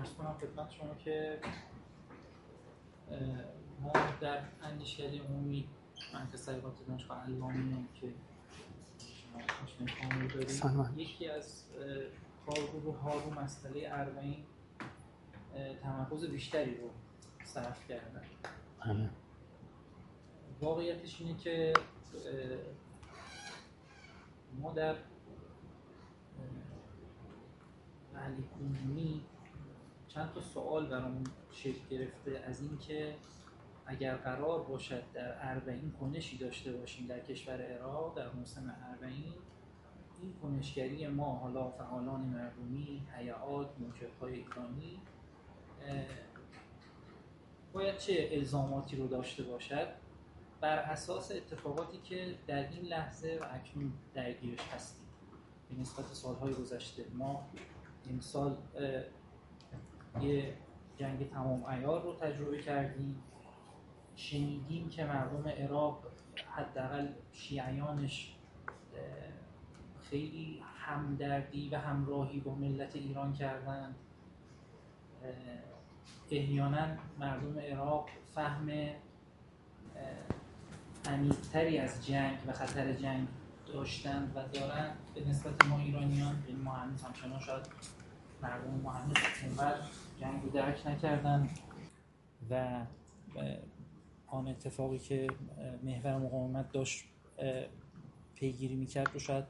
عرض کنم خدمت شما که ما در اندیشکده عمومی مرکز تحقیقات دانشگاه البانی که شما آشنایی کامل دارید، یکی از کارگروه‌ها رو مسئله اربعین تمرکز بیشتری رو صرف کردن. واقعیتش اینه که ما در محلی کنونی چند تا سوال برامون شکل گرفته از این که اگر قرار باشد در اربعین کنشی داشته باشیم در کشور عراق در موسم اربعین، این کنشگری ما، حالا فعالان مردمی، هیئات، موجب‌های ایرانی، باید چه الزاماتی رو داشته باشد بر اساس اتفاقاتی که در این لحظه و اکنون درگیرش هستیم به نسبت سالهای گذشته. ما امسال یه جنگ تمام عیار رو تجربه کردیم، شنیدیم که مردم عراق حداقل شیعیانش خیلی همدردی و همراهی با ملت ایران کردند. احیانا مردم عراق فهم عمیق‌تری از جنگ و خطر جنگ داشتند و دارند به نسبت ما ایرانیان. ما هنوز همچنان شاید مردم ما هنوز اینقدر جنگ رو درک نکردن و آن اتفاقی که محور مقاومت داشت پیگیری میکرد رو شاید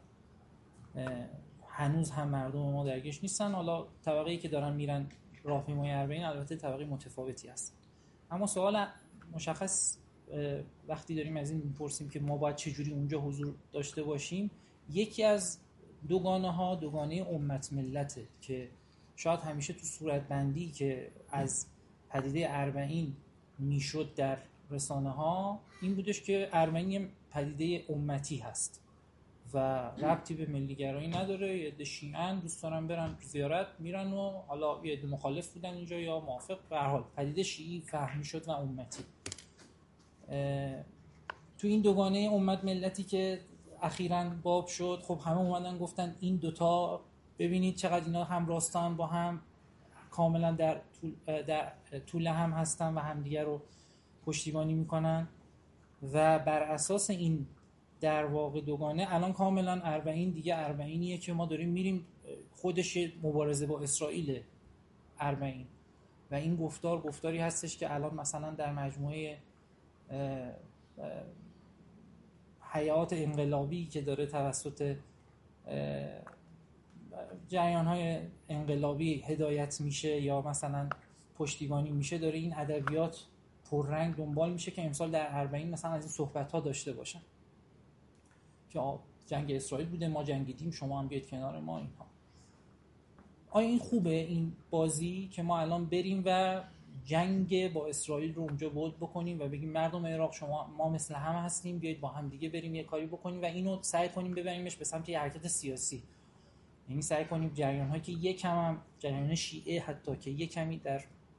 هنوز هم مردم ما درگیرش نیستن. حالا طبقه‌ای که دارن میرن راهپیمایی اربعین البته طبقه متفاوتی هست، اما سوال مشخص وقتی داریم از این میپرسیم که ما باید چجوری اونجا حضور داشته باشیم، یکی از دوگانه امت ملته که شاید همیشه تو صورتبندی که از پدیده اربعین میشد در رسانه ها این بودش که ارمنی پدیده امتی هست و ربطی به ملیگرایی نداره. یه عده شیعه‌اند دوست دارن برن زیارت میرن و حالا یه عده مخالف بودن اینجا یا موافق، به هر حال پدیده شیعی فهمی شد و امتی. تو این دوگانه امت ملتی که اخیراً باب شد، خب همه اومدن گفتن این دوتا ببینید چقدر اینا هم راستان با هم، کاملا در طول هم هستن و همدیگر رو پشتیبانی میکنن و بر اساس این در واقع دوگانه الان کاملا اربعین دیگه اربعینیه که ما داریم میریم خودش مبارزه با اسرائیل اربعین و این گفتاری هستش که الان مثلا در مجموعه هیئات انقلابی که داره توسط جریان‌های انقلابی هدایت میشه یا مثلا پشتیبانی میشه، داره این ادبیات پررنگ دنبال میشه که امسال در اربعین مثلا از این صحبت‌ها داشته باشن که جنگ اسرائیل بوده، ما جنگیدیم، شما هم بیاید کنار ما. اینها آیا این خوبه این بازی که ما الان بریم و جنگ با اسرائیل رو اونجا بود بکنیم و بگیم مردم عراق ما مثل هم هستیم، بیایید با هم دیگه بریم یه کاری بکنیم و اینو سعی کنیم ببریمش به سمت حرکت سیاسی؟ یعنی سعی کنیم جریان‌هایی که یکم هم جریان شیعه حتی که یک کمی در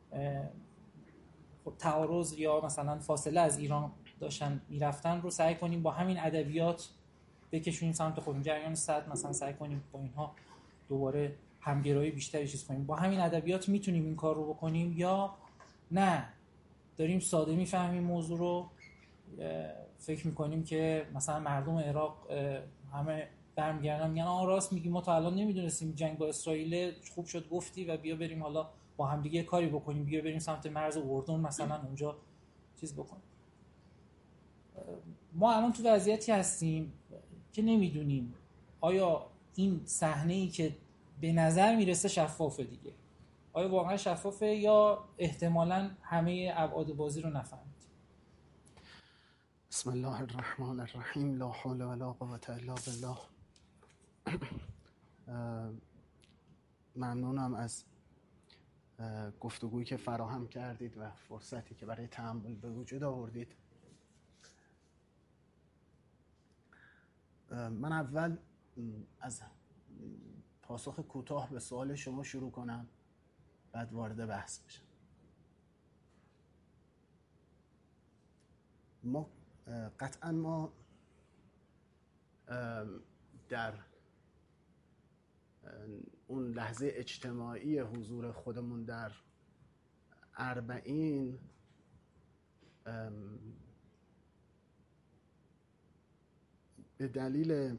تعارض یا مثلا فاصله از ایران داشتن میرفتن رو سعی کنیم با همین ادبیات بکشونیم سمت خودمون. جریان صد مثلا سعی کنیم با اینها دوباره همگرایی بیشتری چیز کنیم. با همین ادبیات میتونیم این کار رو بکنیم یا نه داریم ساده میفهمیم موضوع رو، فکر میکنیم که مثلا مردم عراق همه برمیگردن میگن راست میگی، ما تا الان نمیدونستیم جنگ با اسرائیل، خوب شد گفتی و بیا بریم حالا با هم دیگه کاری بکنیم، بیا بریم سمت مرز اردن مثلا اونجا چیز بکنیم. ما الان تو وضعیتی هستیم که نمیدونیم آیا این صحنه‌ای که به نظر میرسه شفافه دیگه آیا واقعا شفافه یا احتمالاً همه ابعاد بازی رو نفهمید. بسم الله الرحمن الرحیم، لا حول ولا قوة الا بالله. ممنونم از گفتگویی که فراهم کردید و فرصتی که برای تأمل به وجود آوردید. من اول از پاسخ کوتاه به سوال شما شروع کنم، بعد وارد بحث بشم. قطعا ما در اون لحظه اجتماعی حضور خودمون در اربعین به دلیل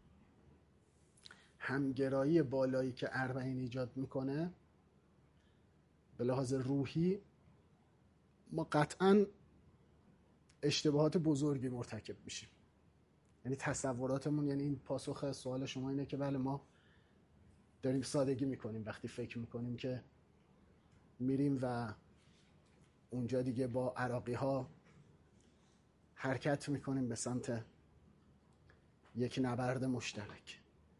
همگرایی بالایی که اربعین ایجاد میکنه به لحاظ روحی ما قطعاً اشتباهات بزرگی مرتکب میشیم. یعنی تصوراتمون، یعنی این پاسخ سوال شما اینه که بله ما داریم سادگی میکنیم وقتی فکر میکنیم که میریم و اونجا دیگه با عراقی ها حرکت میکنیم به سمت یک نبرد مشترک.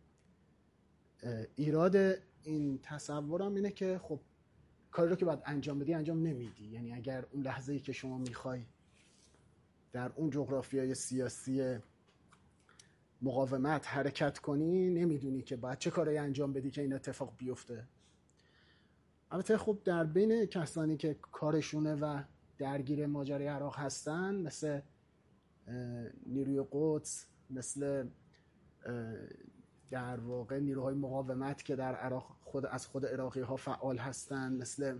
ایراد این تصورم اینه که خب کاری رو که باید انجام بدی انجام نمیدی. یعنی اگر اون لحظه‌ای که شما میخوای در اون جغرافیای سیاسی مقاومت حرکت کنی نمیدونی که باید چه کاری انجام بدی که این اتفاق بیفته. البته خب در بین کسانی که کارشونه و درگیر ماجرای عراق هستن، مثل نیروی قدس، مثل در واقع نیروهای مقاومت که در عراق از خود عراقی ها فعال هستن، مثل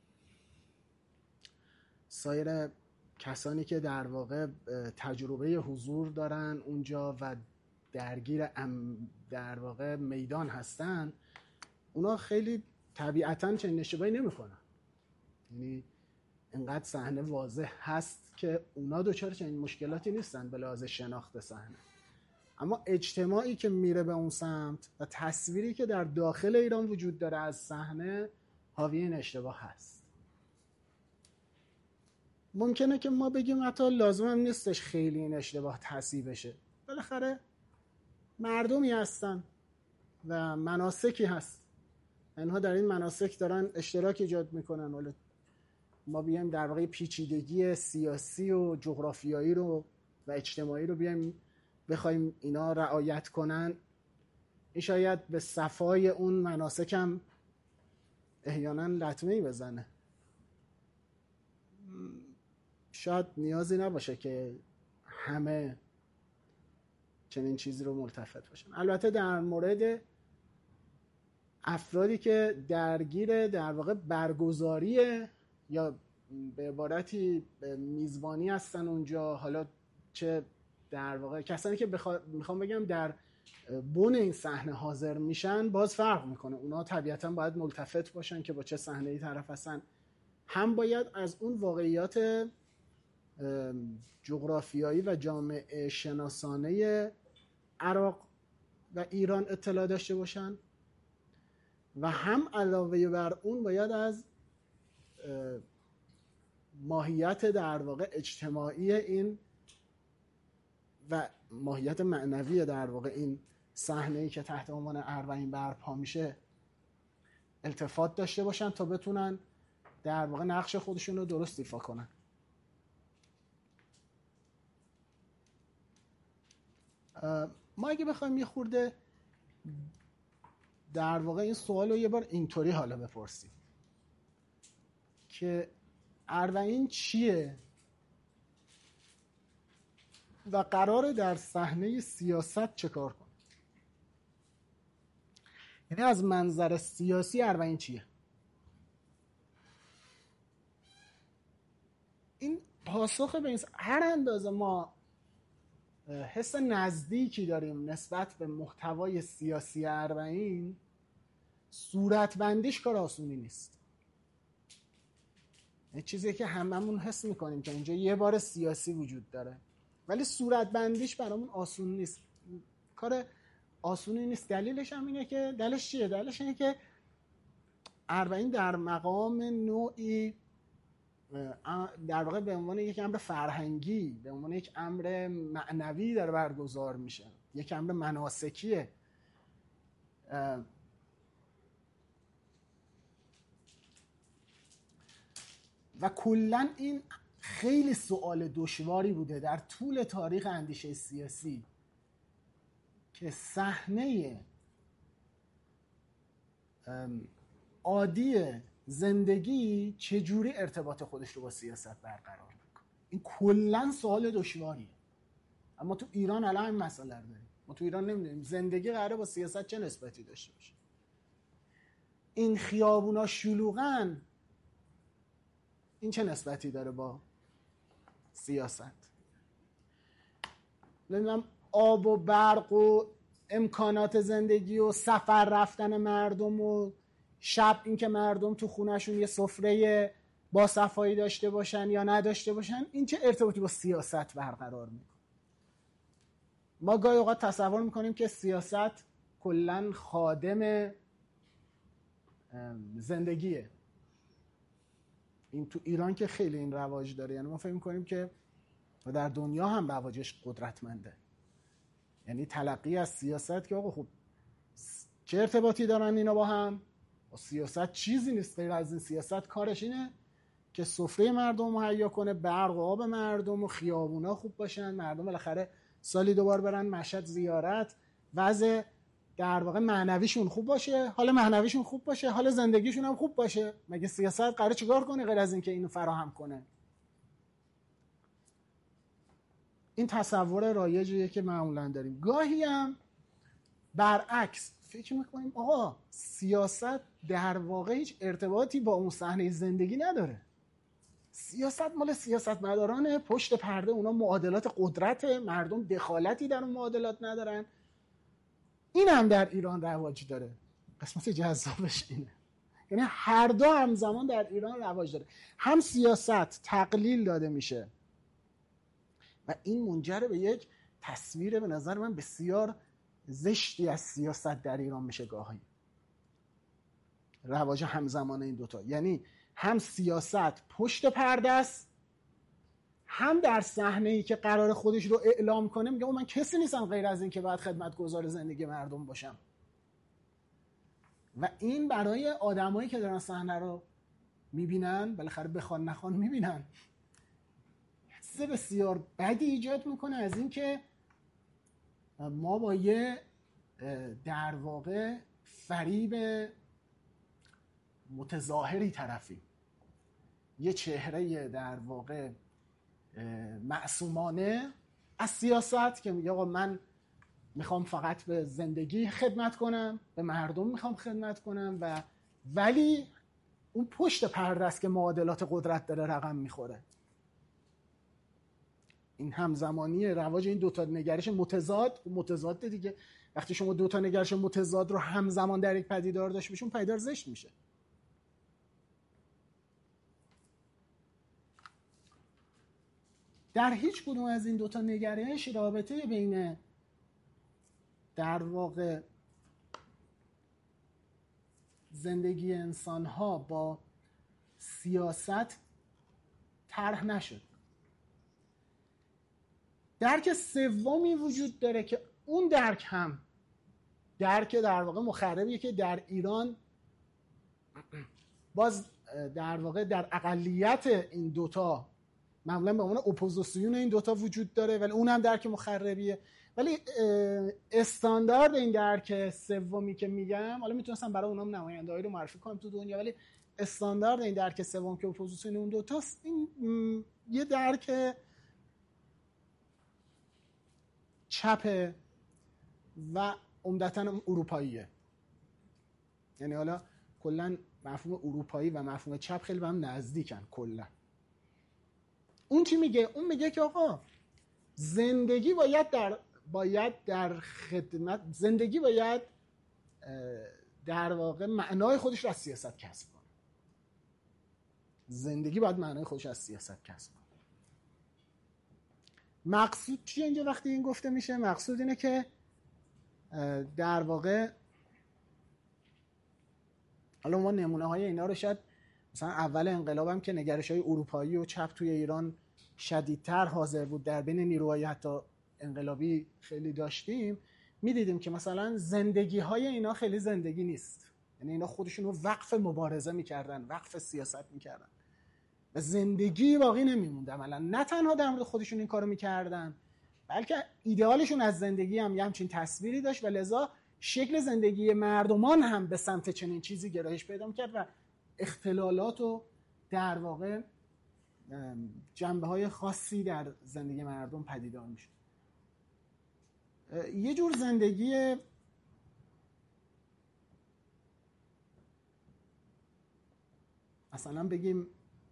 سایر کسانی که در واقع تجربه حضور دارن اونجا و درگیر در واقع میدان هستن، اونا خیلی طبیعتاً چنین اشتباهی نمی‌کنن. یعنی اینقدر صحنه واضح هست که اونا دوچار چنین مشکلاتی نیستن به لحاظ شناخت صحنه. اما اجتماعی که میره به اون سمت و تصویری که در داخل ایران وجود داره از صحنه حاوی این اشتباه هست. ممکنه که ما بگیم حتی لازم هم نیستش خیلی این اشتباه تصحیح بشه. بالاخره مردمی هستن و مناسکی هست، اینها در این مناسک دارن اشتراک ایجاد میکنن. حالا ما بیایم در واقع پیچیدگی سیاسی و جغرافیایی رو و اجتماعی رو بیایم بخوایم اینا رعایت کنن، این شاید به صفای اون مناسک هم احیانا لطمه‌ای بزنه. شاید نیازی نباشه که همه چنین چیزی رو ملتفت باشن. البته در مورد افرادی که درگیر در واقع برگزاری یا به عبارتی میزبانی هستن اونجا، حالا چه در واقع کسانی که میخوام بگم در بن این صحنه حاضر میشن، باز فرق میکنه. اونا طبیعتا باید ملتفت باشن که با چه صحنه‌ای طرف هستن. هم باید از اون واقعیات جغرافیایی و جامعه شناسانه عراق و ایران اطلاع داشته باشن و هم علاوه بر اون باید از ماهیت در واقع اجتماعی این و ماهیت معنوی در واقع این صحنه‌ای که تحت عنوان اربعین برپا میشه التفات داشته باشن تا بتونن در واقع نقش خودشون رو درست ایفا کنن. ما اگه بخوایم یه خورده در واقع این سوال رو یه بار اینطوری حالا بپرسیم که اربعین چیه و قراره در صحنه سیاست چه کار کنه؟ یعنی از منظر سیاسی اربعین چیه؟ این پاسخ به این هر اندازه ما حس نزدیکی داریم نسبت به محتوای سیاسی اربعین، صورتبندیش کار آسونی نیست. یه چیزی که هممون حس میکنیم که اینجا یه بار سیاسی وجود داره، ولی صورتبندیش برامون آسون نیست. کار آسونی نیست. دلیلش هم اینه که دلیلش چیه؟ دلیلش اینه که اربعین در مقام نوعی در واقع به عنوان یک امر فرهنگی، به عنوان یک امر معنوی داره برگزار میشه، یک امر مناسکیه. و کلن این خیلی سوال دشواری بوده در طول تاریخ اندیشه سیاسی که صحنه عادی زندگی چجوری ارتباط خودش رو با سیاست برقرار میکنه. این کلن سوال دشواریه. اما تو ایران الان این مسئله رو داریم. ما تو ایران نمیدونیم زندگی قراره با سیاست چه نسبتی داشته باشه. این خیابونا شلوغن، این چه نسبتی داره با سیاست؟ نمیدونم آب و برق و امکانات زندگی و سفر رفتن مردم و شب اینکه مردم تو خونهشون یه سفره با صفایی داشته باشن یا نداشته باشن، این چه ارتباطی با سیاست برقرار میکنه؟ ما گاهی اوقات تصور میکنیم که سیاست کلن خادم زندگیه. این تو ایران که خیلی این رواج داره، یعنی ما فکر میکنیم که در دنیا هم رواجش قدرتمنده، یعنی تلقی از سیاست که آقا خب چه ارتباطی دارن اینا با هم؟ سیاست چیزی نیست غیر از این، سیاست کارش اینه که سفره مردم مهیا کنه، برق و آب مردم و خیابونا خوب باشن، مردم بالاخره سالی دوبار برن مشهد زیارت، وضع در واقع معنویشون خوب باشه، حال معنویشون خوب باشه، حال زندگیشون هم خوب باشه. مگه سیاست قراره چیکار کنه غیر از این که اینو فراهم کنه؟ این تصور رایجیه که معمولا داریم. گاهی هم برعکس فکر میکنیم آقا سیاست در واقع هیچ ارتباطی با اون صحنه زندگی نداره، سیاست مال سیاستمدارانه، پشت پرده اونا معادلات قدرت، مردم دخالتی در اون معادلات ندارن. این هم در ایران رواج داره. قسمت جذابش اینه، یعنی هر دو همزمان در ایران رواج داره. هم سیاست تقلیل داده میشه و این منجر به یک تصویر به نظر من بسیار زشتی از سیاست در ایران میشه گاهی. رواج همزمان این دوتا، یعنی هم سیاست پشت پرده است، هم در صحنه‌ای که قرار خودش رو اعلام کنه میگه من کسی نیستم غیر از این که باید خدمتگزار زندگی مردم باشم. و این برای آدمایی که دارن صحنه رو میبینن، بالاخره بخوان نخوان میبینن، حس بسیار بدی ایجاد میکنه از این که ما با یه در واقع فریب متظاهری طرفیم، یه چهره در واقع معصومانه از سیاست که میگه آقا من میخوام فقط به زندگی خدمت کنم، به مردم میخوام خدمت کنم، و ولی اون پشت پرده است که معادلات قدرت داره رقم میخوره. این همزمانی رواج این دوتا نگرش متضاد دیگه، وقتی شما دوتا نگرش متضاد رو همزمان در یک پدیدار داشته باشون، پدیدار زشت میشه. در هیچ کدوم از این دوتا نگرش رابطه بین در واقع زندگی انسان‌ها با سیاست طرح نشد. درک سومی وجود داره که اون درک هم درک در واقع مخربیه که در ایران باز در واقع در اقلیت این دوتا معمولا به عنوان اپوزیسیون این دوتا وجود داره، ولی اون هم درک مخربیه. ولی استاندارد این درک سومی که میگم، حالا میتونستم برای اونام نماینده‌ای رو معرفی کنم تو دنیا، ولی استاندارد این درک سوم که اپوزیسیون اون دوتاست، این یه درک چپ و عمدتاً اروپاییه. یعنی حالا کلا مفهوم اروپایی و مفهوم چپ خیلی به هم نزدیکن. کلا اون چی میگه؟ اون میگه که آقا زندگی باید در خدمت، زندگی باید در واقع معنای خودش رو از سیاست کسب کنه. زندگی باید معنای خودش از سیاست کسب کنه. مقصود چیه اینجا وقتی این گفته میشه؟ مقصود اینه که در واقع حالا ما نمونه های اینا رو شاید مثلا اول انقلابم که نگرش های اروپایی و چپ توی ایران شدیدتر حاضر بود، در بین نیروهای حتی انقلابی خیلی داشتیم، میدیدیم که مثلا زندگی های اینا خیلی زندگی نیست. یعنی اینا خودشون رو وقف مبارزه میکردن، وقف سیاست میکردن و زندگی باقی نمیموند عملا. نه تنها در مورد خودشون این کارو میکردن، بلکه ایدئالشون از زندگی هم یه همچین تصویری داشت و لذا شکل زندگی مردمان هم به سمت چنین چیزی گرایش پیدا میکرد و اختلالات و در واقع جنبه‌های خاصی در زندگی مردم پدیدار میشه. یه جور زندگی مثلا بگیم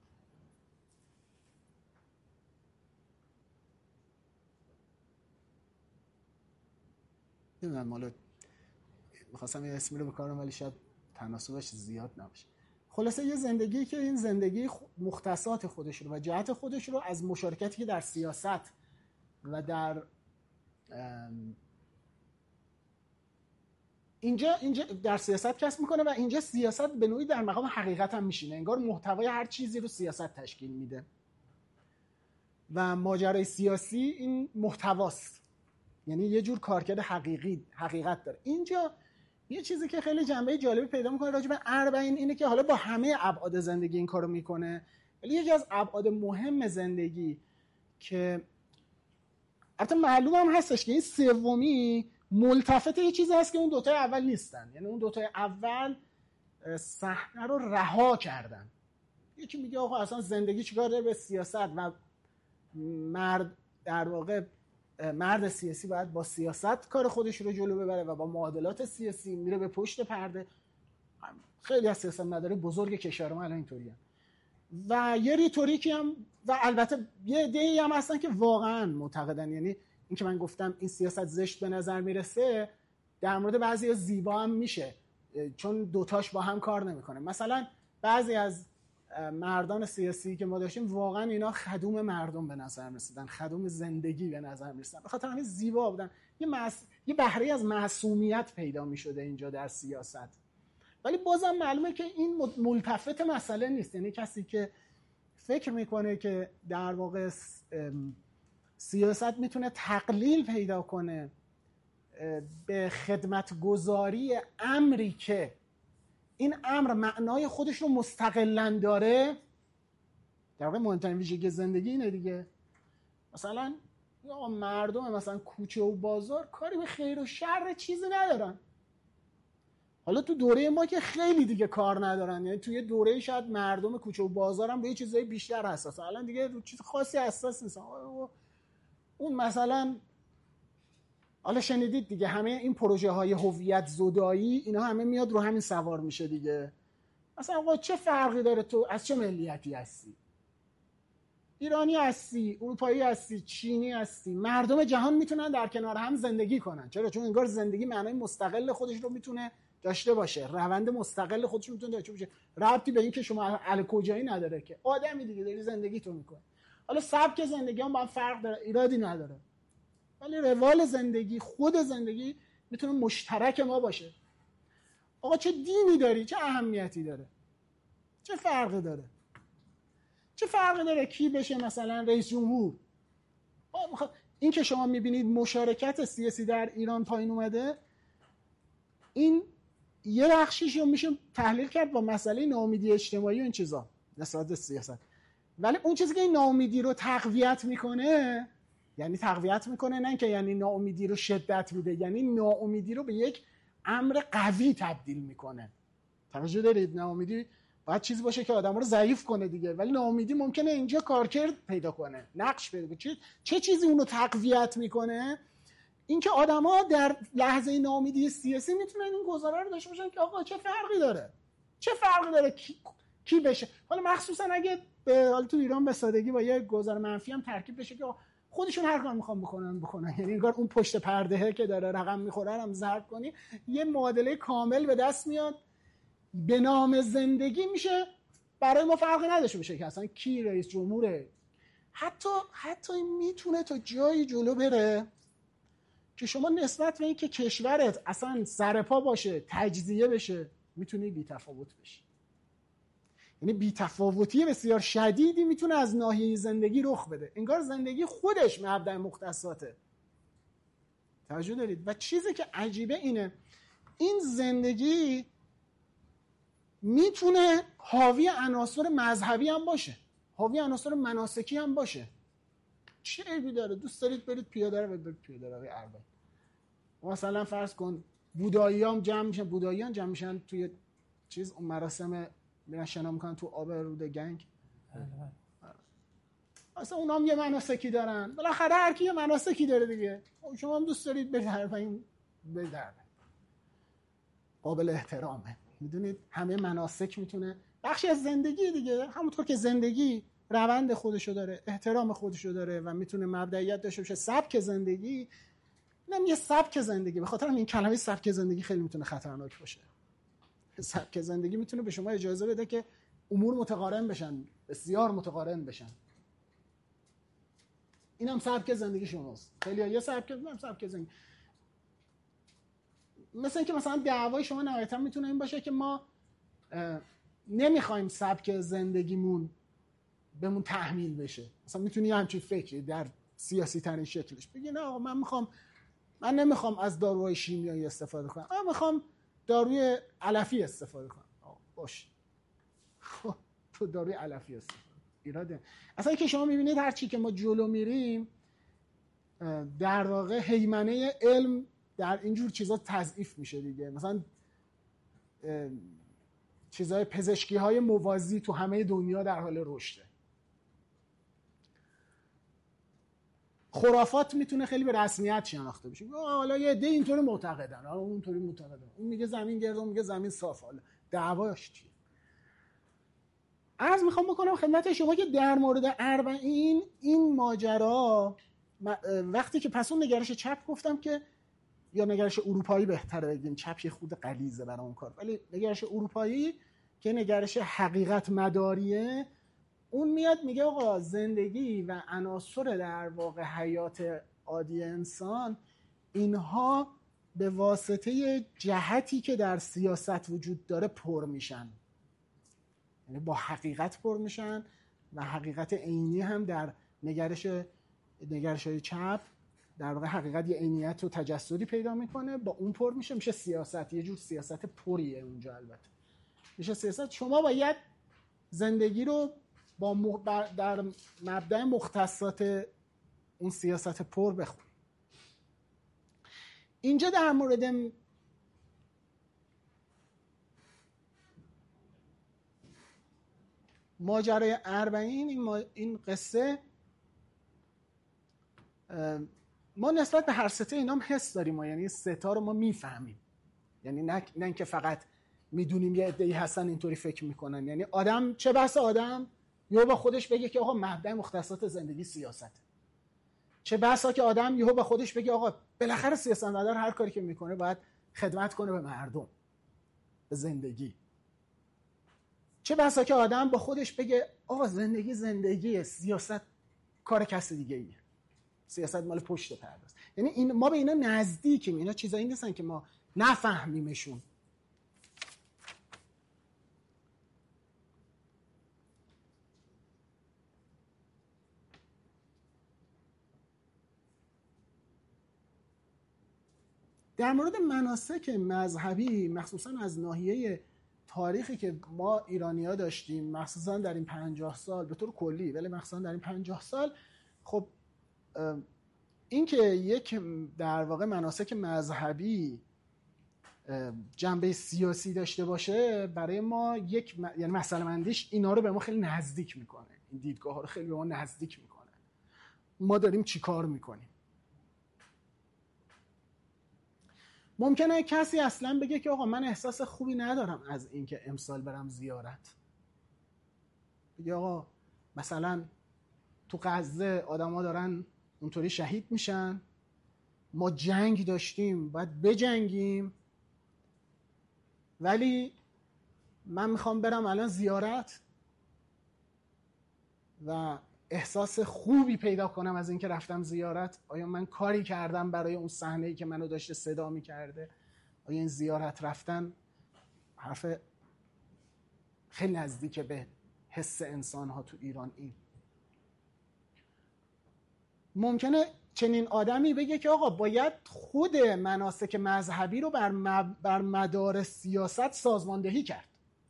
نمیدونم، مالا میخواستم یه اسمی رو بکنم ولی شاید تناسبش زیاد نباشه. خلاصه یه زندگی که این زندگی مختصات خودش رو و جهت خودش رو از مشارکتی که در سیاست و در اینجا در سیاست کسب میکنه و اینجا سیاست به نوعی در مقام حقیقت هم میشینه، انگار محتوای هر چیزی رو سیاست تشکیل میده و ماجرای سیاسی این محتواست، یعنی یه جور کارکرد حقیقت داره. اینجا یه چیزی که خیلی جنبه جالبی پیدا میکنه راجع به اربعین اینه که حالا با همه ابعاد زندگی این کارو میکنه، ولی یکی از ابعاد مهم زندگی که البته معلوم هم هستش که این سومی ملتفت یه چیزی هست که اون دوتای اول نیستن، یعنی اون دوتای اول صحنه رو رها کردن. یکی میگه آقا اصلا زندگی چیکار داره به سیاست و مرد در واقع مرد سیاسی باید با سیاست کار خودش رو جلو ببره و با معادلات سیاسی میره به پشت پرده. خیلی از سیاست مداری بزرگ کشور ما الان اینطوریه و یه ریتوریکی هم و البته یه عده‌ای هم هستن که واقعا معتقدن، یعنی این که من گفتم این سیاست زشت به نظر میرسه در مورد بعضی زیبا هم میشه چون دوتاش با هم کار نمیکنه. مثلا بعضی از مردان سیاسی که ما داشتیم واقعا اینا خدوم مردم به نظر میرسیدن، خدوم زندگی به نظر میرسیدن، به خاطر همین زیبا بودن. یه بهره از معصومیت پیدا میشده اینجا در سیاست، ولی بازم معلومه که این ملتفت مسئله نیست. یعنی کسی که فکر میکنه که در واقع سیاست میتونه تقلیل پیدا کنه به خدمتگزاری امری که این امر معنای خودش رو مستقلاً داره، در واقع مهمترین ویژگی زندگی اینه دیگه. مثلا مردم مثلا کوچه و بازار کاری به خیر و شر چیزی ندارن. حالا تو دوره ما که خیلی دیگه کار ندارن، یعنی توی دوره شاید مردم کوچه و بازار هم به یه چیزای بیشتر حساس، الان دیگه رو چیز خاصی حساس نیستن. اون مثلا حالا شنیدید دیگه همه این پروژه های هویت زدایی اینا همه میاد رو همین سوار میشه دیگه. مثلا آقا چه فرقی داره تو از چه ملیتی هستی؟ ایرانی هستی، اروپایی هستی، چینی هستی، مردم جهان میتونن در کنار هم زندگی کنن. چرا؟ چون انگار زندگی معنای مستقل خودش رو میتونه داشته باشه، روند مستقل خودش رو میتونه داشته باشه، ربطی به این که شما اهل کجایی نداره که آدمی دیگه داری زندگی تو میکنه. حالا سبک زندگی هم با هم فرق داره، ایرادی نداره، ولی روال زندگی، خود زندگی میتونه مشترک ما باشه. آقا چه دینی داری؟ چه اهمیتی داره؟ چه فرقی داره؟ چه فرقی داره کی بشه مثلا رئیس جمهور؟ این که شما میبینید مشارکت سیاسی در ایران پایین اومده، این یه بخشیش رو میشه تحلیل کرد با مسئله ناامیدی اجتماعی و این چیزا نسبت به سیاست. ولی اون چیزی که این ناامیدی رو تقویت میکنه، یعنی تقویت میکنه، نه که یعنی ناامیدی رو شدت میده، یعنی ناامیدی رو به یک امر قوی تبدیل میکنه. توجه دارید؟ ناامیدی باید چیزی باشه که آدم رو ضعیف کنه دیگه، ولی ناامیدی ممکنه اینجا کارکرد پیدا کنه، نقش پیدا کنه. چه چیزی اونو تقویت میکنه؟ اینکه آدما در لحظه ناامیدی سیاسی میتونن این گزاره رو داشته باشن که آقا چه فرقی داره؟ چه فرقی داره کی بشه؟ حالا مخصوصا اگه حالا تو ایران به سادگی با یه گزاره منفی هم ترکیب بشه که خودشون هر کار میخوان بکنن، یعنی انگار اون پشت پرده که داره رقم میخوره هم ضرب کنی، یه معادله کامل به دست میاد، به نام زندگی میشه برای ما فرقی نداشته باشه که اصلا کی رئیس جمهوره. حتی میتونه تا جایی جلو بره که شما نسبت به این که کشورت اصلا سرپا باشه، تجزیه بشه، میتونی بی‌تفاوت بشی. یعنی بی‌تفاوتی بسیار شدیدی میتونه از ناحیه زندگی رخ بده، انگار زندگی خودش مبدأ مختصاته. توجه دارید؟ و چیزی که عجیبه اینه، این زندگی میتونه حاوی عناصر مذهبی هم باشه، حاوی عناصر مناسکی هم باشه. چه عیبی داره؟ دوست دارید برید پیاده رو برید پیاده روی اربعین. مثلا فرض کن بوداییان جمع میشن توی چیز اون مراسم میرن شنا میکنن تو آب رود گنگ. اصلا اونا هم یه مناسکی دارن، بالاخره هر کی یه مناسکی داره دیگه. شما هم دوست دارید برید اربعین، برید اربعین، قابل احترامه. میدونید همه مناسک میتونه بخشی از زندگی دیگه. همونطور که زندگی روند خودشو داره، احترام خودشو داره و میتونه مبدئیت داشته باشه، سبک زندگی، اینم یه سبک زندگی. به خاطر این کلمه سبک زندگی خیلی میتونه خطرناک باشه. سبک زندگی میتونه به شما اجازه بده که امور متقارن بشن، بسیار متقارن بشن. اینم سبک زندگی شماست. خیلی‌ها یه سبک زندگی. مثلا اینکه مثلا دعوای شما نهایتا میتونه این باشه که ما نمیخوایم سبک زندگیمون بهمون تحمیل بشه. مثلا میتونی همچین فکری در سیاسی ترین شکلش بگی نه آقا من نمیخوام از داروهای شیمیایی استفاده کنم، من میخوام داروی علفی استفاده کنم. باشه، خب تو داروی علفی استفاده ایراده. اصلا که شما میبینید هر چی که ما جلو میریم در واقع هیمنه علم در اینجور چیزا تضعیف میشه دیگه. مثلا چیزای پزشکی های موازی تو همه دنیا در حال رشده. خرافات میتونه خیلی به رسمیت شناخته بشه. حالا یه عده اینطوری معتقدن، حالا اونطوری معتقدن، اون میگه زمین گرده، اون میگه زمین صافه. حالا دعواش چیه؟ عرض میخوام بکنم خدمت شما که در مورد اربعین این ماجرا وقتی که پس اون نگرش چپ گفتم که یا نگرش اروپایی بهتره بگیم، چپ یه خود غلیظه برای اون کار، ولی نگرش اروپایی که نگرش حقیقت مداریه، اون میاد میگه آقا زندگی و عناصر در واقع حیات عادی انسان اینها به واسطه جهتی که در سیاست وجود داره پر میشن، یعنی با حقیقت پر میشن و حقیقت عینی هم در نگرش‌های چپ در واقع حقیقت یه عینیت و تجسدی پیدا میکنه، با اون پر میشه سیاست. یه جور سیاست پریه اونجا. البته میشه سیاست. شما باید زندگی رو در مبدأ مختصات اون سیاست پر بخون. اینجا در مورد ماجرای اربعین این قصه ما نسبت به هر سته اینام حس داریم، یعنی ستا رو ما میفهمیم، یعنی نه اینکه فقط میدونیم یه عده‌ای هستن اینطوری فکر میکنن. یعنی آدم چه بس آدم یهو با خودش بگه که آقا مبدأ مختصات زندگی سیاسته، چه بسا که آدم یهو با خودش بگه آقا بالاخره سیاستمدار هر کاری که میکنه باید خدمت کنه به مردم، به زندگی. چه بسا که آدم با خودش بگه آقا زندگیه، سیاست کار کس دیگه ایه، سیاست مال پشت پرده است. یعنی ما به اینا نزدیکیم، اینا چیزایی نیستن که ما نفهمیمشون. در مورد مناسک مذهبی مخصوصا از ناحیه تاریخی که ما ایرانی‌ها داشتیم، مخصوصا در این 50 سال به طور کلی، ولی مخصوصا در این 50 سال، خب این که یک در واقع مناسک مذهبی جنبه سیاسی داشته باشه برای ما یعنی مسئله مندیش اینا رو به ما خیلی نزدیک میکنه، این دیدگاه ها رو خیلی به ما نزدیک میکنه. ما داریم چی کار میکنیم. ممکنه کسی اصلا بگه که آقا من احساس خوبی ندارم از اینکه امسال برم زیارت. بگه آقا مثلا تو غزه آدما دارن اونطوری شهید میشن، ما جنگ داشتیم باید بجنگیم، ولی من میخوام برم الان زیارت و احساس خوبی پیدا کنم از اینکه رفتم زیارت. آیا من کاری کردم برای اون صحنه‌ای که منو داشته صدا میکرده؟ آیا این زیارت رفتن حرف خیلی نزدیک به حس انسان ها تو ایران. این ممکنه چنین آدمی بگه که آقا باید خود مناسک مذهبی رو بر مدار سیاست سازماندهی کرد،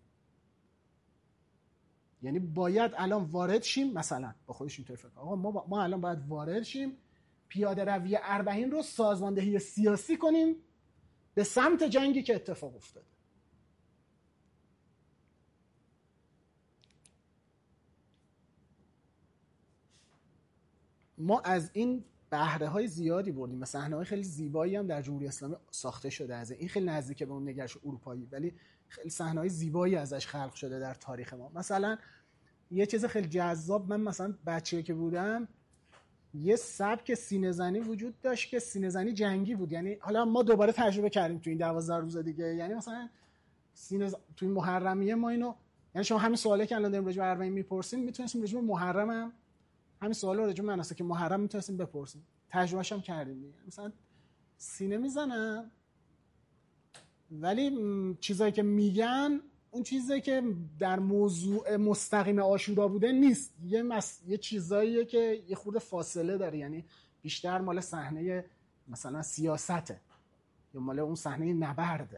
یعنی باید الان وارد شیم، مثلا با خودش اینطور فکر آقا ما الان باید وارد شیم، پیاده روی اربعین رو سازماندهی سیاسی کنیم به سمت جنگی که اتفاق افتاده. ما از این بهره های زیادی بردیم و صحنه های خیلی زیبایی هم در جمهوری اسلامی ساخته شده از این. خیلی نزدیک به اون نگرش اروپایی، ولی خیلی صحنه های زیبایی ازش خلق شده در تاریخ ما. مثلا یه چیز خیلی جذاب، من مثلا بچه‌ای که بودم یه سبک سینه‌زنی وجود داشت که سینه‌زنی جنگی بود. یعنی حالا ما دوباره تجربه کردیم تو این 12 روز دیگه. یعنی مثلا تو این محرمیه ما اینو، یعنی شما همین سوالی که الان داریم راجع به اربعین میپرسیم میتونستیم راجع به محرم هم همین سوالا راجع به مناسک محرم میتونستیم بپرسیم. تجربهش هم کردیم. مثلا سینه میزنن ولی چیزایی که میگن اون چیزایی که در موضوع مستقیم عاشورا بوده نیست. یه چیزاییه که یه خورده فاصله داره، یعنی بیشتر مال صحنه مثلا سیاسته یا مال اون صحنه نبرده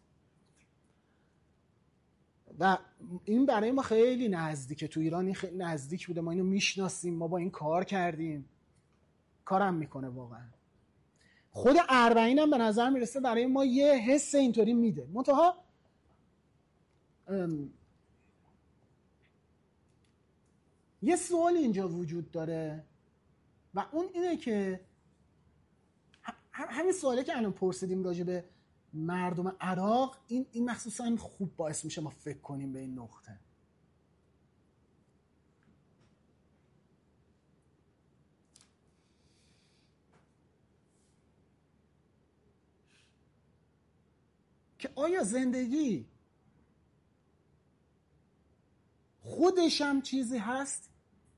و این برای ما خیلی نزدیکه. تو ایران این خیلی نزدیک بوده، ما اینو میشناسیم، ما با این کار کردیم، کارم میکنه واقعا. خود اربعین هم به نظر میرسه برای ما یه حس اینطوری میده. منتها یه سوال اینجا وجود داره و اون اینه که همین سوالی که الان پرسیدیم راجع به مردم عراق، این مخصوصا خوب باعث میشه ما فکر کنیم به این نقطه. که آیا زندگی خودش هم چیزی هست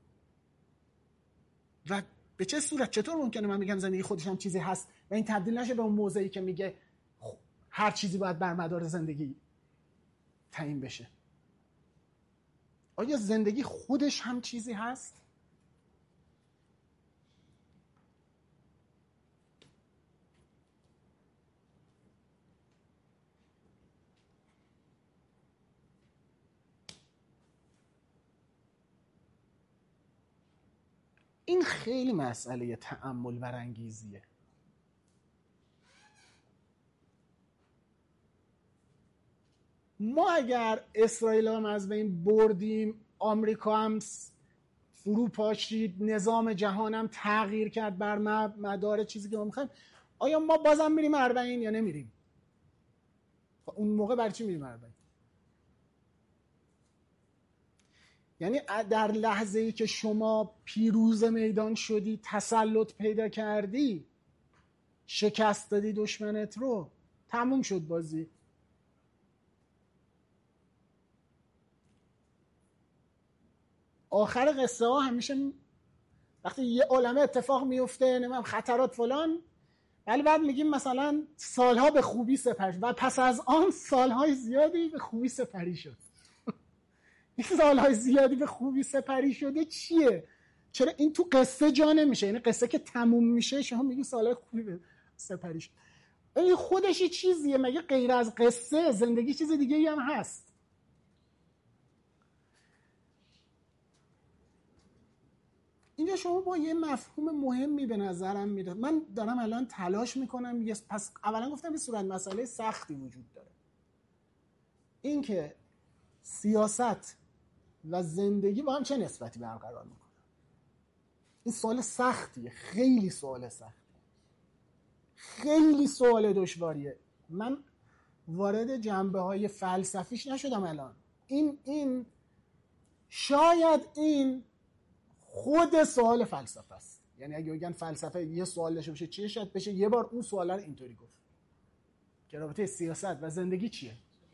و به چه صورت؟ چطور ممکنه من بگم زندگی خودش هم چیزی هست و این تبدیل نشه به اون موضعی که میگه هر چیزی باید بر مدار زندگی تعیین بشه؟ آیا زندگی خودش هم چیزی هست؟ این خیلی مسئله تأمل برانگیزیه. ما اگر اسرائیل هم از بین بردیم، آمریکا هم فرو پاشید، نظام جهان هم تغییر کرد بر مدار چیزی که ما میخوایم، آیا ما بازم میریم اربعین یا نمیریم؟ اون موقع برای چی میریم اربعین؟ یعنی در لحظه ای که شما پیروز میدان شدی، تسلط پیدا کردی، شکست دادی دشمنت رو، تموم شد بازی. آخر قصه ها همیشه وقتی یه عالمه اتفاق میفته، نمیم خطرات فلان، ولی بعد میگیم مثلا سالها به خوبی سپری و پس از آن سالهای زیادی به خوبی سپری شد. این سالهای زیادی به خوبی سپری شده چیه؟ چرا این تو قصه جا نمیشه؟ یعنی قصه که تموم میشه شما میگی سالهای خوبی سپری شد. این خودش یه چیزیه؟ مگه غیر از قصه زندگی چیز دیگه ای هم هست؟ اینجا شما با یه مفهوم مهمی به نظرم میره. من دارم الان تلاش میکنم پس اولا گفتم به صورت مسئله سختی وجود داره، این که سیاست و زندگی با هم چه نسبتی برقرار میکنه. این سوال سختیه، خیلی سوال سختیه، خیلی سوال دشواریه. من وارد جنبه های فلسفیش نشدم الان. این شاید این خود سوال فلسفه است. یعنی اگه بگن فلسفه یه سوال داشته باشه چیه، شاید بشه یه بار اون سوال رو اینطوری گفت که رابطه سیاست و زندگی چیه.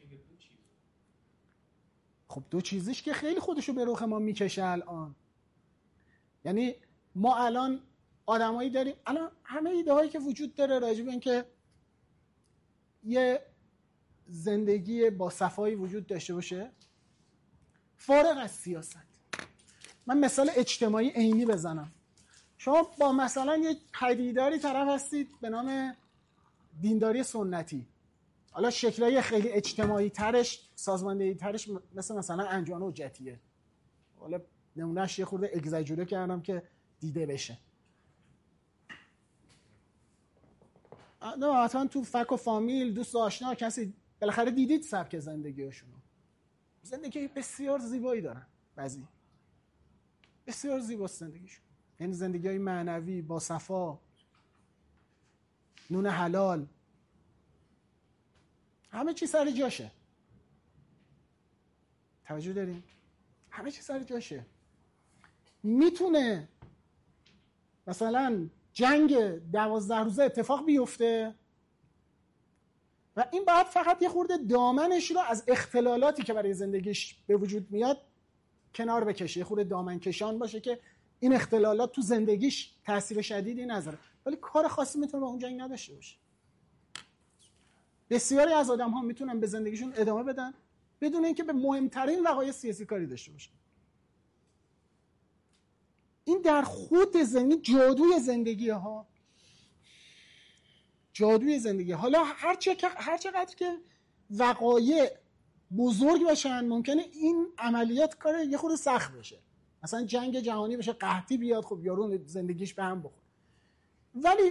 خب دو چیزش که خیلی خودشو به رخ ما میکشه الان. یعنی ما الان آدمایی داریم، الان همه ایده هایی که وجود داره راجع به این که یه زندگی با صفایی وجود داشته باشه فارغ از سیاست. من مثال اجتماعی عینی بزنم. شما با مثلا یک پدیداری طرف هستید به نام دینداری سنتی، حالا شکلای خیلی اجتماعی ترش، سازماندهی ترش مثلا انجمن حجتیه، حالا نمونهش یه خورده اگزاجوره کردم که دیده بشه. نه حتما تو فک و فامیل، دوست و آشنا، کسی بالاخره دیدید سبک زندگیشونو. زندگی بسیار زیبایی دارن، بعضی بسیار زیباست زندگیشون. یعنی زندگی‌های معنوی با صفا، نون حلال، همه چی سر جاشه. توجه داریم؟ همه چی سر جاشه. میتونه مثلا جنگ 12 روزه اتفاق بیفته و این باید فقط یه خورده دامنش رو از اختلالاتی که برای زندگیش به وجود میاد کنار بکشه، یه خورده دامن کشان باشه که این اختلالات تو زندگیش تاثیر شدیدی نذاره، ولی کار خاصی میتونه با اون جنگ نداشته باشه. بسیاری از آدم ها میتونن به زندگیشون ادامه بدن بدون اینکه به مهمترین وقایع سیاسی کاری داشته باشن. این در خود زندگی جادوی زندگی ها، جادوی زندگی. حالا هر چقدر که وقایع بزرگ باشن ممکنه این عملیات کار یه خورده سخت بشه، مثلا جنگ جهانی بشه، قحطی بیاد، خب یارو زندگیش به هم بخوره. ولی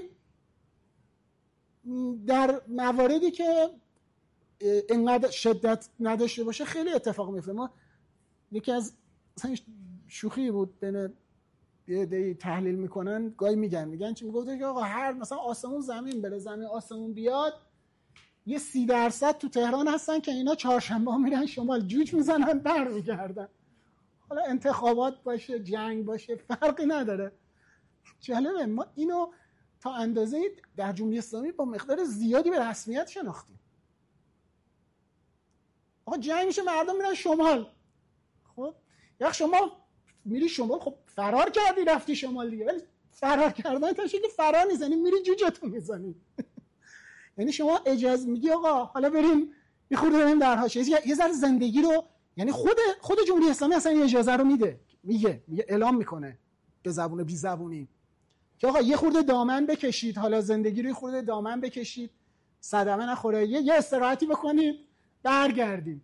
در مواردی که اینقدر شدت نداشته باشه خیلی اتفاق میفته. ما یکی از مثلا شوخی بود بین یه دی تحلیل میکنن، گاهی میگن چی، میگفته که آقا هر مثلا آسمون زمین بره، زمین آسمون بیاد، یه 30% تو تهران هستن که اینا چهارشنبه میرن شمال جوج میزنن برمیگردن. حالا انتخابات باشه جنگ باشه فرقی نداره. جالبه ما اینو تا اندازه در جمهوری اسلامی با مقدار زیادی به رسمیت شناختیم. آقا جنگ میشه مردم میرن شمال. خب یا شما میری شمال، خب فرار کردی رفتی شمال دیگه، ولی فرار کردن تا شکلی فرار نیزنی، میری جوجتو میزنی. یعنی شما اجازه میگی آقا حالا بریم یه خورده بریم در حاشیه، یه ذره زندگی رو، یعنی خود جمهوری اسلامی اصلا این اجازه رو میده، میگه اعلام میکنه به زبون بی زبونی که آقا یه خورده دامن بکشید، حالا زندگی رو یه خورده دامن بکشید، صدمه نخوره، یه استراحتی بکنید برگردیم.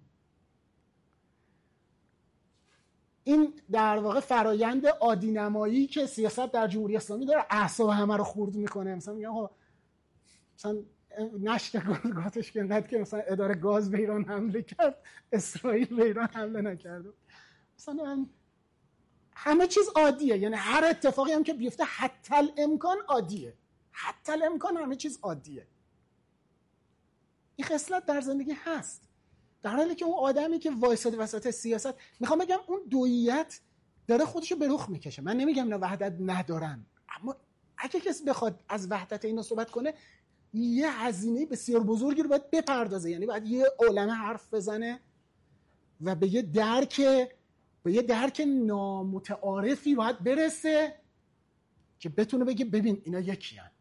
این در واقع فرایند عادی نمایی که سیاست در جمهوری اسلامی داره اعصاب همه رو خورد میکنه. مثلا میگن آقا مثلا نشت گاتش که مثلا اداره گاز به ایران حمله کرد، اسرائیل به ایران حمله نکرد. مثلا همه چیز عادیه، یعنی هر اتفاقی هم که بیفته حتی الامکان عادیه، حتی الامکان همه چیز عادیه. این خصلت در زندگی هست، در حالی که اون آدمی که وایساده وسط سیاست، میخوام بگم اون دوییت داره خودشو به رخ میکشه. من نمیگم اینا وحدت ندارن، اما اگه کسی بخواد از وحدت اینا صحبت کنه یه هزینه بسیار بزرگی رو باید بپردازه. یعنی باید یه عالمه حرف بزنه و به یه درک نامتعارفی باید برسه که بتونه بگه ببین اینا یکی هن.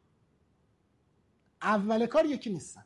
اول کار یکی نیستن.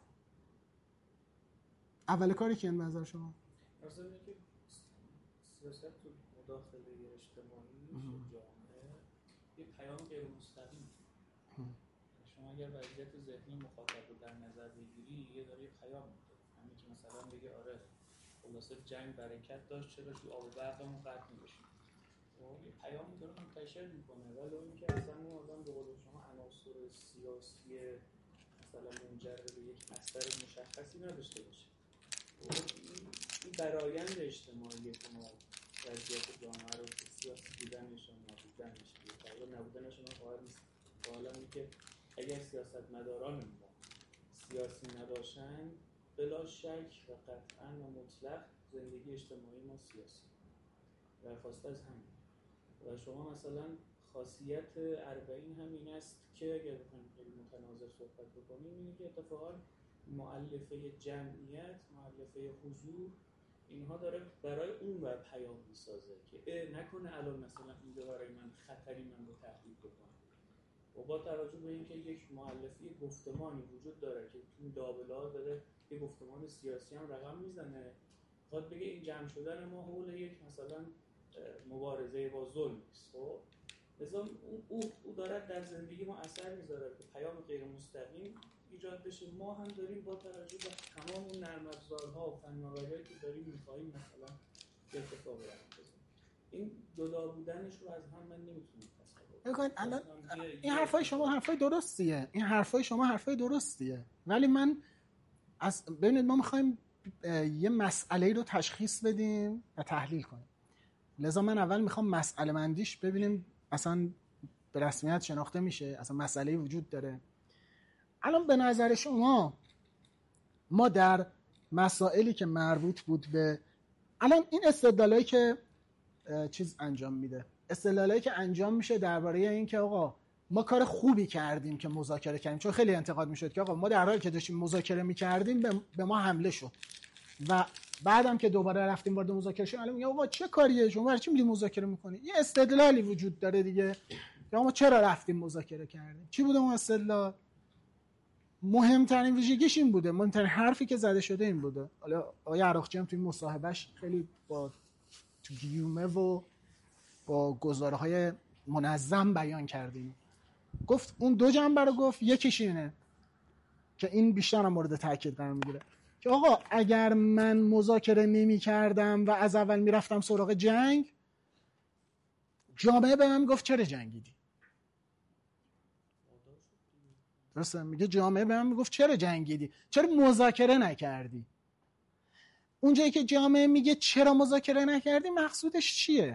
اول کاری که این نظر شما مثلا اینکه سیاست تو مداخله اجتماعی جامعه یه پیام غیر مستقیم، شما اگر وضعیت ذهنی مخاطب رو در نظر بگیری یه داره پیام میده، همین که مثلا بگه آره خلاصه جنگ برکت داشت چرا تو آب و برقمون قطع نمی‌شه، یه پیامی داره منتشر میکنه. ولی اینکه اصلا اون آدم به قول شما عناصر سیاسی مثلا منجر به یک مصدر مشخصی نداشته باشه. این برآیند اجتماعی که ما وضعیت جامعه رو سیاسی بودنش و نبودنش یا نبودنش ما قائل نیستیم. حالا اینکه اگر سیاستمداران ما سیاسی نباشن بلا شک و قطعا و مطلق زندگی اجتماعی ما سیاسی و خواسته از همین. و شما مثلا خاصیت اربعین همین است که اگر بخوایم خیلی متناظر صحبت بکنیم اینه که اتفاقا مؤلفه جمعیت، مؤلفه حضور، اینها داره برای اون ور پیام میسازه که نکنه الان مثلا اینجا برای من خطری من رو تهدید بکنه. و با توجه به اینکه یک مؤلفه گفتمانی وجود داره که تو دابل‌ها داره یه گفتمان سیاسی هم رقم میزنه، خواهد بگه این جمع شدن ما حول یک مثلا مبارزه با ظلم است. خب لذا او داره در زندگی ما اثر میذاره که پیام غیر مستقیم ایجاد بشه. ما هم داریم با توجه به تمام اون نرم افزارها و فناوری‌هایی که داریم می‌خوایم مثلا اتفاق بیفته. این جدا بودنش رو از هم من نمیتونم تصور کنم. این حرفای شما حرفای درستیه، ولی من ببینید ما می‌خوایم یه مسئله رو تشخیص بدیم و تحلیل کنیم. لذا من اول میخوام مسئله مندیش ببینیم اصلا به رسمیت شناخته میشه، اصلا مسئله وجود داره. الان به نظر شما ما در مسائلی که مربوط بود به الان این استدلالایی که چیز انجام میده، استدلالایی که انجام میشه درباره این که آقا ما کار خوبی کردیم که مذاکره کردیم، چون خیلی انتقاد میشد که آقا ما در حالی که داشتیم مذاکره میکردیم به ما حمله شد و بعدم که دوباره رفتیم وارد مذاکره شدیم الان میگه آقا چه کاریه شما، برای چی میگی مذاکره میکنی؟ یه استدلالی وجود داره دیگه که ما چرا رفتیم مذاکره کردیم. چی بوده اون استدلال؟ مهمترین ویژگیش این بوده، مهمترین حرفی که زده شده این بوده. حالا آقای عراقچی هم توی مصاحبهش خیلی با تو گیومه و با گزاره‌های منظم بیان کردیم. گفت اون دو جنبه رو گفت، یکیش اینه که این بیشتر هم مورد تاکید قرار میگیره که آقا اگر من مذاکره نمی کردم و از اول میرفتم سراغ جنگ، جامعه به من گفت چرا جنگیدی؟ درسته؟ میگه جامعه به من میگفت چرا جنگیدی؟ چرا مذاکره نکردی؟ اونجایی که جامعه میگه چرا مذاکره نکردی مقصودش چیه؟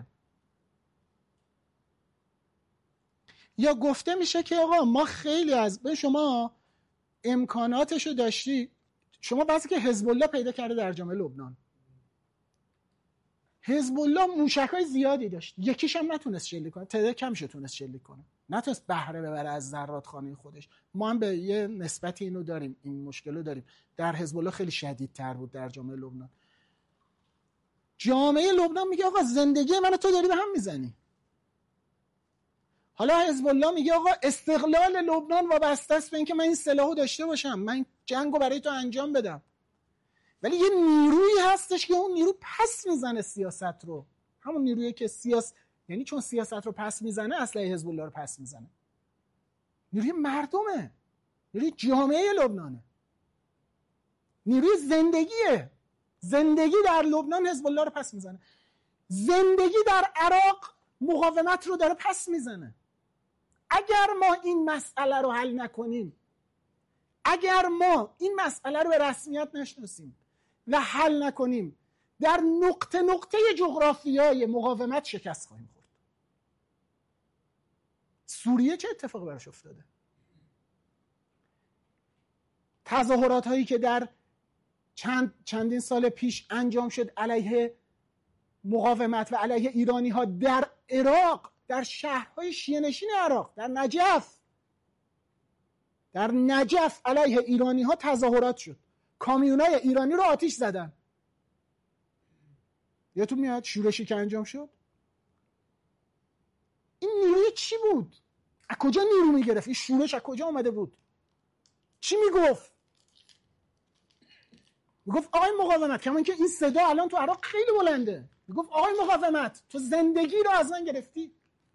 یا گفته میشه که آقا ما خیلی از به شما امکاناتشو داشتی، شما بحثی که حزب الله پیدا کرده در جامعه لبنان، حزب الله موشک‌های زیادی داشت، یکیش هم نتونست شلیک کنه، تعداد کمش تونست شلیک کنه، نتونست بهره ببره از ذراتخانه خودش. ما هم به یه نسبتی اینو داریم، این مشکل رو داریم. در حزب الله خیلی شدیدتر بود در جامعه لبنان. جامعه لبنان میگه آقا زندگی منو تو داری به هم میزنی. حالا حزب الله میگه آقا استقلال لبنان وابسته است به اینکه من این سلاحو داشته باشم، من جنگو برای تو انجام بدم. ولی یه نیرویی هستش که اون نیرو پس میزنه سیاست رو، همون نیرویی که یعنی چون سیاست رو پس میزنه اسلحه حزب الله رو پس میزنه. نیروی مردمه، نیروی جامعه لبنانه، نیروی زندگیه. زندگی در لبنان حزب الله رو پس میزنه، زندگی در عراق مقاومت رو داره پس میزنه. اگر ما این مسئله رو حل نکنیم، اگر ما این مسئله رو به رسمیت نشناسیم و حل نکنیم، در نقطه نقطه جغرافیای مقاومت شکست خواهیم خورد. سوریه چه اتفاقی براش افتاده؟ تظاهرات هایی که در چندین سال پیش انجام شد علیه مقاومت و علیه ایرانی ها در عراق، در شهرهای شیعه نشین عراق، در نجف علیه ایرانی ها تظاهرات شد، کامیونای ایرانی رو آتیش زدن. یادتون میاد شورشی که انجام شد؟ این نیروی چی بود؟ از کجا نیرو میگرفت؟ این شورش از کجا آمده بود؟ چی میگفت؟ میگفت آقای مقاومت، کما اینکه این صدا الان تو عراق خیلی بلنده، میگفت آقای مقاومت تو زندگی رو از من گرفتی.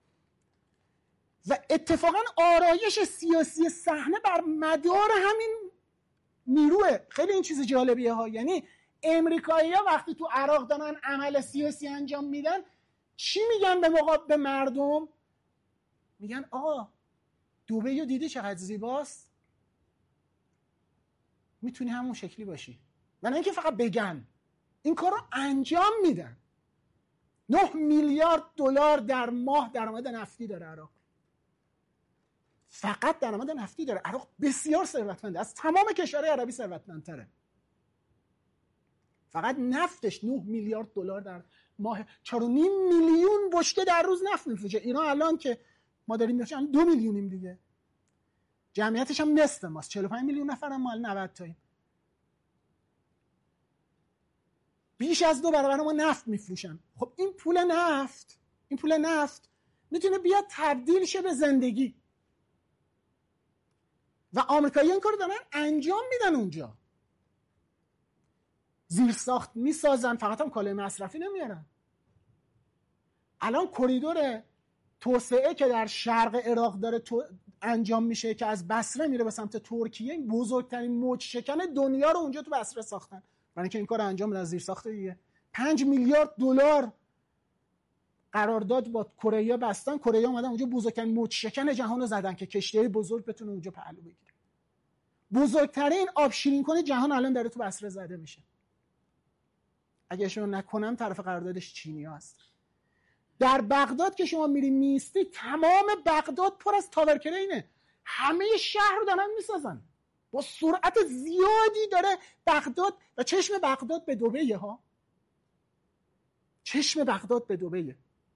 و اتفاقا آرایش سیاسی صحنه بر مدار همین نیروه. خیلی این چیز جالبیه ها. یعنی امریکایی‌ها وقتی تو عراق دارن عمل سیاسی انجام میدن چی میگن به مردم؟ میگن آقا دبی رو دیدی چقدر زیباست، میتونی همون شکلی باشی. و نه اینکه فقط بگن، این کار رو انجام میدن. 9 میلیارد دلار در ماه درآمد نفتی داره عراق، فقط درآمد نفتی داره. عراق بسیار ثروتمنده، از تمام کشورهای عربی ثروتمندتره. فقط نفتش 9 میلیارد دلار در ماه، 4.5 میلیون بشکه در روز نفت میفروشه. ایران الان که ما داریم میفروشیم 2 میلیونیم دیگه، جمعیتش هم نصف ماست، 45 میلیون نفرم، ما 90 تاییم. بیش از 2 برابر ما نفت میفروشن. خب این پول نفت میتونه بیاد تبدیل شه به زندگی. و آمریکایی‌ها این کارو دارن انجام میدن. اونجا زیرساخت میسازن، فقط هم کالای مصرفی نمیارن. الان کریدور توسعه که در شرق عراق داره انجام میشه که از بصره میره به سمت ترکیه، این بزرگترین موج شکن دنیا رو اونجا تو بصره ساختن. برای اینکه این کار انجام بدن زیرساخت دیگه 5 میلیارد دلار قرارداد با کره بستن. کره اومدن اونجا بزرگترین موج شکن جهان رو زدن که کشتی‌های بزرگ بتونه اونجا پهلو بگیره. بزرگترین آب شیرین کنه جهان الان داره تو بصره زده میشه. اگه اشتباه نکنم طرف قراردادش چینی‌ها هست. در بغداد که شما میری میستی، تمام بغداد پر از تاور کرینه، همه شهر رو دارن میسازن با سرعت زیادی. داره بغداد و چشم بغداد به دبیه ها، چشم بغداد به دبیه،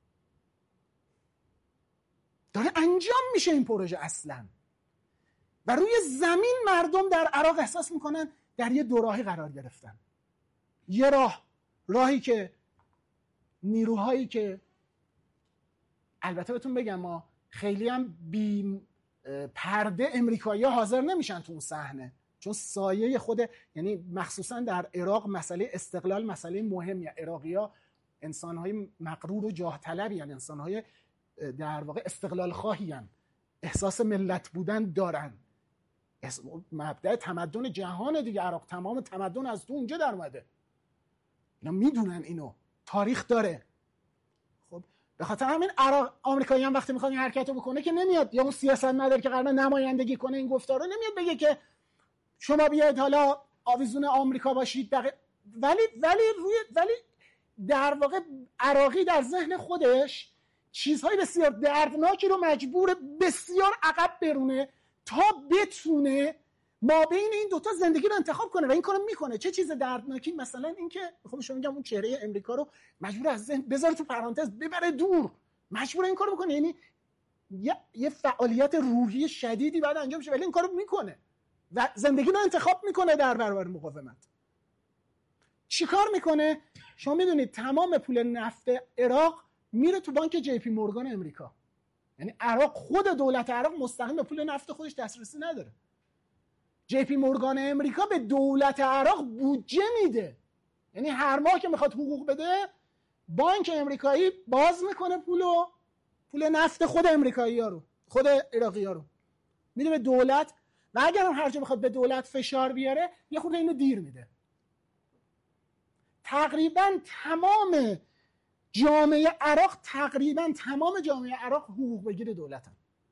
داره انجام میشه این پروژه اصلا. و روی زمین مردم در عراق احساس میکنن در یه دوراهی قرار گرفتن. یه راهی که نیروهایی که البته بهتون بگم ما خیلی هم بی پرده امریکایی‌ها حاضر نمیشن تو اون صحنه، چون سایه خود، یعنی مخصوصا در عراق مسئله استقلال مسئله مهمیه. عراقی‌ها انسان‌های مغرور و جاه طلبی هستند، انسان‌های در واقع استقلال خواهی هستند، احساس ملت بودن دارن. مبدأ تمدن جهان دیگه عراق، تمام تمدن از تو اونجا در اومده، اینا میدونن، اینو تاریخ داره. خب به خاطر همین آمریکایی هم وقتی میخواد این حرکت رو بکنه که نمیاد، یا اون سیاستمدار که قراره نمایندگی کنه این گفتار رو، نمیاد بگه که شما بیاید حالا آویزون آمریکا باشید. ولی در واقع عراقی در ذهن خودش چیزهای بسیار دردناکی رو مجبور بسیار عقب برونه تا بتونه ما بین این دوتا زندگی رو انتخاب کنه، و این کارو میکنه. چه چیز دردناکی؟ مثلا این که خب شما میگم اون چهره امریکا رو مجبور از ذهن بذاره تو پرانتز، ببره دور، مجبور این کارو بکنه. یعنی یه فعالیت روحی شدیدی بعد انجام شه، ولی این کارو میکنه و زندگی رو انتخاب میکنه در برابر مقاومت. چیکار میکنه؟ شما میدونید تمام پول نفت عراق میره تو بانک جی پی مورگان امریکا. یعنی عراق، خود دولت عراق مستقیم به پول نفت خودش دسترسی نداره. جی پی مورگان امریکا به دولت عراق بودجه میده، یعنی هر ماه که میخواد حقوق بده بانک امریکایی باز میکنه پول نفت خود امریکایی‌ها رو، خود عراقی‌ها رو میده به دولت، و اگر هم هر جا بخواد به دولت فشار بیاره یه خورده اینو دیر میده. تقریبا تمام جامعه عراق حقوق بگیر دولتن.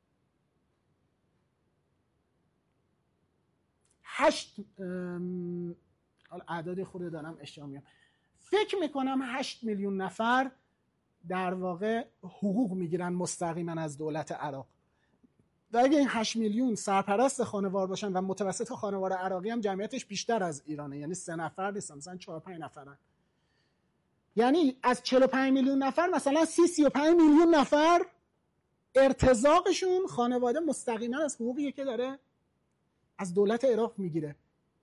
8 اعداد خورده دارم اشتباه میگم، فکر میکنم 8 میلیون نفر در واقع حقوق میگیرن مستقیما از دولت عراق. و اگه این 8 میلیون سرپرست خانوار باشن و متوسط خانوار عراقی هم جمعیتش بیشتر از ایرانه، یعنی 3 نفر نیستن، مثلا 4-5 نفرن، یعنی از 45 میلیون نفر مثلا 35 میلیون نفر ارتزاقشون خانواده مستقیما از حقوقی که داره از دولت عراق میگیره.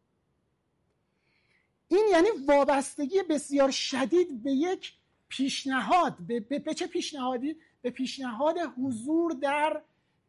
این یعنی وابستگی بسیار شدید به یک پیشنهاد، به چه پیشنهادی؟ به پیشنهاد حضور در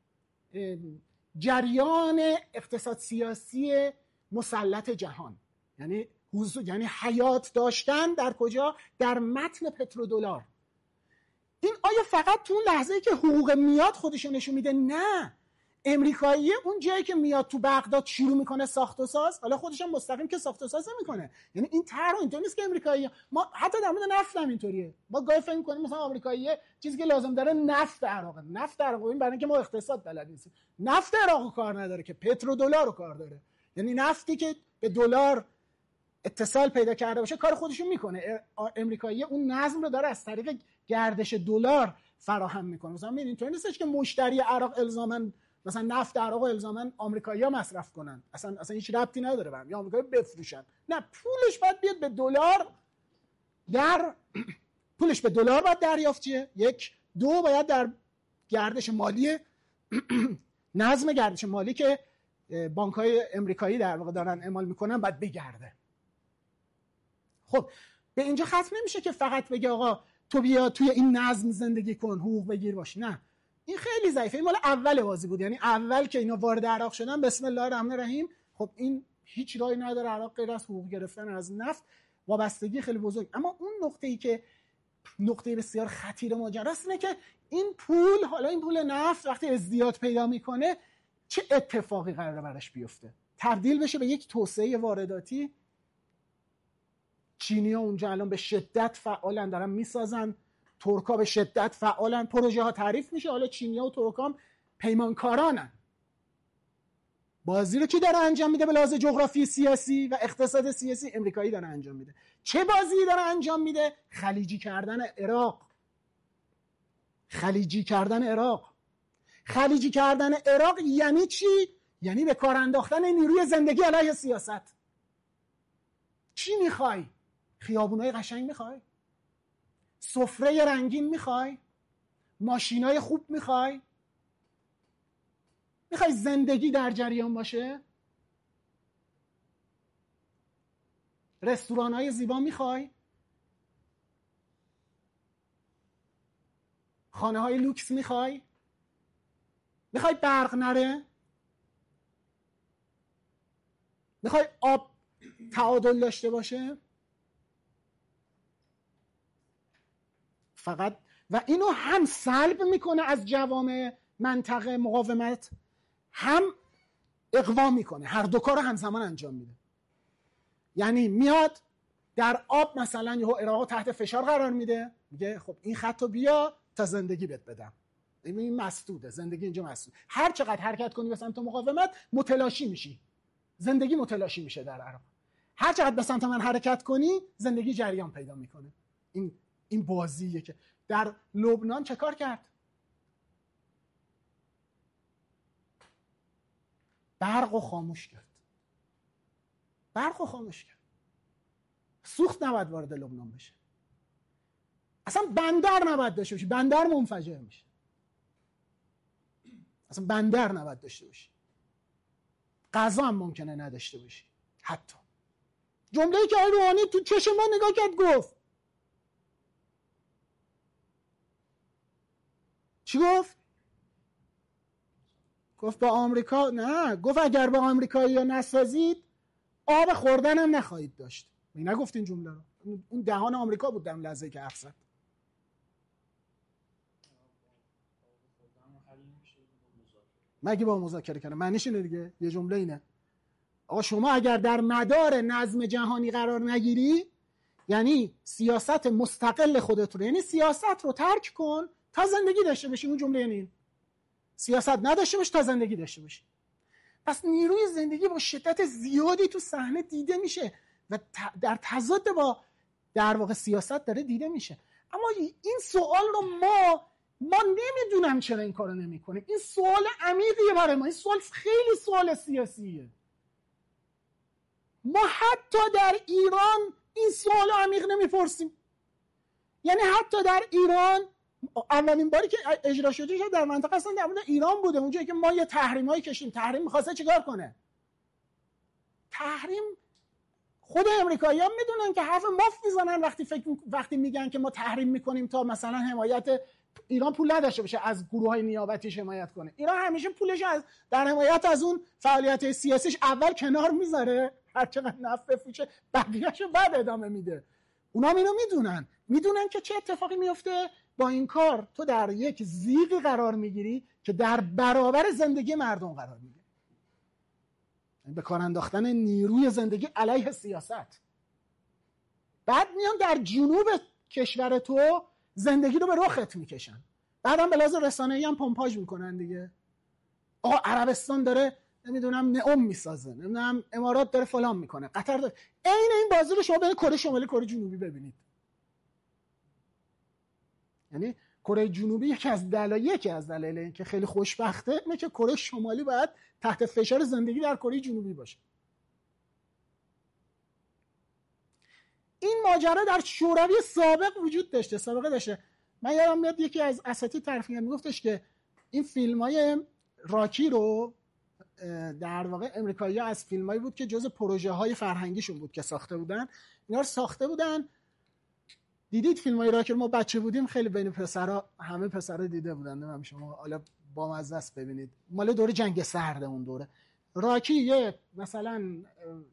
جریان اقتصاد سیاسی مسلط جهان، یعنی حیات داشتن در کجا؟ در متن پترودلار. این آیا فقط تو اون لحظه‌ای که حقوق میاد خودشو نشون میده؟ نه، امریکایی اون جایی که میاد تو بغداد شروع میکنه ساخت و ساز، حالا خودش هم مستقیم که ساخت و ساز نمیکنه، یعنی این طرح اینطوری نیست که امریکایی، ما حتی در مورد نفت هم اینطوریه، ما گاهی فکر میکنیم مثلا آمریکایی چیزی که لازم داره نفت عراقه. نفت عراق این برای اینکه ما اقتصاد بلد نیستیم، نفت عراق کار نداره که پترودلار رو کار داره، یعنی نفتی که به دلار اتصال پیدا کرده باشه کار خودشون میکنه. امریکایی اون نظم رو داره از طریق گردش دلار فراهم میکنه. مثلا ببین اینطوری نیستش که مشتری عراق الزاماً مثلا نفت عراق الزاماً آمریکایی‌ها مصرف کنن، اصلا هیچ ربطی نداره به هم، یا آمریکایی بفروشن، نه، پولش باید بیاد به دلار، پولش به دلار باید دریافت شه. 1 2 باید در گردش مالی نظم گردش مالی که بانک‌های امریکایی در واقع دارن اعمال میکنن باید بگرده. خب به اینجا ختم نمیشه که فقط بگه آقا تو بیا توی این نظم زندگی کن، حقوق بگیر باش. نه، این خیلی ضعیفه. این مال اول بازی بود، یعنی اول که اینا وارد عراق شدن بسم الله الرحمن الرحیم، خب این هیچ راهی نداره عراق غیر از حقوق گرفتن از نفت، وابستگی خیلی بزرگ. اما اون نقطه‌ای که نقطه بسیار خطیر ماجراست اینه که این پول، حالا این پول نفت وقتی ازدیاد پیدا میکنه چه اتفاقی قراره براش بیفته؟ تبدیل بشه به یک توسعه وارداتی. چینی‌ها اونجا الان به شدت فعالن، دارن میسازن، ترک‌ها به شدت فعالن، پروژه ها تعریف میشه، حالا چینی‌ها و ترک‌ها هم پیمانکارانن. بازی رو کی داره انجام میده به لحاظ جغرافی سیاسی و اقتصاد سیاسی؟ امریکایی داره انجام میده. چه بازی داره انجام میده؟ خلیجی کردن عراق. خلیجی کردن عراق. خلیجی کردن عراق یعنی چی؟ یعنی به کار انداختن نیروی زندگی علیه سیاست. چی میخوای؟ خیابونای قشنگ میخوای؟ سفره رنگین میخوای؟ ماشینای خوب میخوای؟ میخوای زندگی در جریان باشه؟ رستورانای زیبا میخوای؟ خانه های لوکس میخوای؟ میخوای برق نره؟ میخوای آب تعادل داشته باشه؟ فقط و اینو هم سلب میکنه از جوامع منطقه مقاومت، هم اقوا میکنه. هر دو کار همزمان انجام میده. یعنی میاد در آب مثلا یهو عراق تحت فشار قرار میده، میگه خب این خطو بیا تا زندگی بهت بدم. این مسدوده، زندگی اینجا مسدود. هر چقدر حرکت کنی به سمت مقاومت متلاشی میشی. زندگی متلاشی میشه در عراق. هر چقدر به سمت من حرکت کنی زندگی جریان پیدا میکنه. این بازیه که در لبنان چه کار کرد؟ برق رو خاموش کرد. سوخت نباید وارد لبنان بشه. اصلا بندر نباید داشته باشی. بندر منفجر میشه. اصلا بندر نباید داشته باشی. غذا هم ممکنه نداشته باشی. حتی جمله‌ای که آقای روحانی تو چشم ما نگاه کرد گفت. چی گفت؟ گفت با آمریکا نه، گفت اگر با آمریکایی‌ها نسازید آب خوردن هم نخواهید داشت. می نگفت این جمله رو. اون دهان آمریکا بود در لحظه‌ای که حرف زد. مگه با مذاکره کنه؟ معنیش اینه دیگه. یه جمله اینه. آقا شما اگر در مدار نظم جهانی قرار نگیری، یعنی سیاست مستقل خودت رو، یعنی سیاست رو ترک کن تا زندگی داشته باشی. اون جمله یعنی این. سیاست نداشته باش تا زندگی داشته باشی. پس نیروی زندگی با شدت زیادی تو صحنه دیده میشه و در تضاد با در واقع سیاست داره دیده میشه. اما این سوال رو ما نمیدونم چرا این کارو نمیکنیم. این سوال عمیقیه برای ما. این سوال خیلی سوال سیاسیه. ما حتی در ایران این سوال عمیق نمیپرسیم. یعنی حتی در ایران اولین باری که اجرا شده در منطقه اصلا در مورد ایران بوده. اونجایی که ما یه تحریمایی کشیم. تحریم می‌خواسته چیکار کنه؟ تحریم خود امریکایی‌ها میدونن که حرف مفت میزنن وقتی میگن که ما تحریم میکنیم تا مثلا حمایت ایران پول نداشته باشه از گروه‌های نیابتیش حمایت کنه. ایران همیشه پولش در حمایت از اون فعالیت سیاسیش اول کنار میذاره، هر چقدر نفع بفروشه بقیه‌شو بعد ادامه میده. اونا اینو میدونن که چه اتفاقی میفته با این کار. تو در یک زیقی قرار میگیری که در برابر زندگی مردم قرار میگیری. به کار انداختن نیروی زندگی علیه سیاست. بعد میان در جنوب کشور تو زندگی رو به رخت میکشن. بعدم به لحاظ رسانه‌ای هم پمپاژ میکنن دیگه. آقا عربستان داره نمیدونم نئوم میسازه، نمیدونم امارات داره فلان میکنه، قطر داره. این بازی رو شما بین کره شمالی کره جنوبی ببینید. یعنی کره جنوبی یکی از دلایل این که خیلی خوشبخته اینه که کره شمالی باید تحت فشار زندگی در کره جنوبی باشه. این ماجرا در شوروی سابق وجود داشته. من یادم میاد یکی از اساتید تعریف میگفتش که این فیلم‌های راکی رو در واقع امریکایی‌ها از فیلمایی بود که جزء پروژه‌های فرهنگیشون بود که ساخته بودن. اینا رو ساخته بودن. دیدید فیلم‌های راکی رو؟ ما بچه بودیم خیلی بین پسرا، همه پسرا دیده بودن. نمیدونم شما حالا با مزه است ببینید. مال دوره جنگ سرد اون دوره. راکی یه مثلا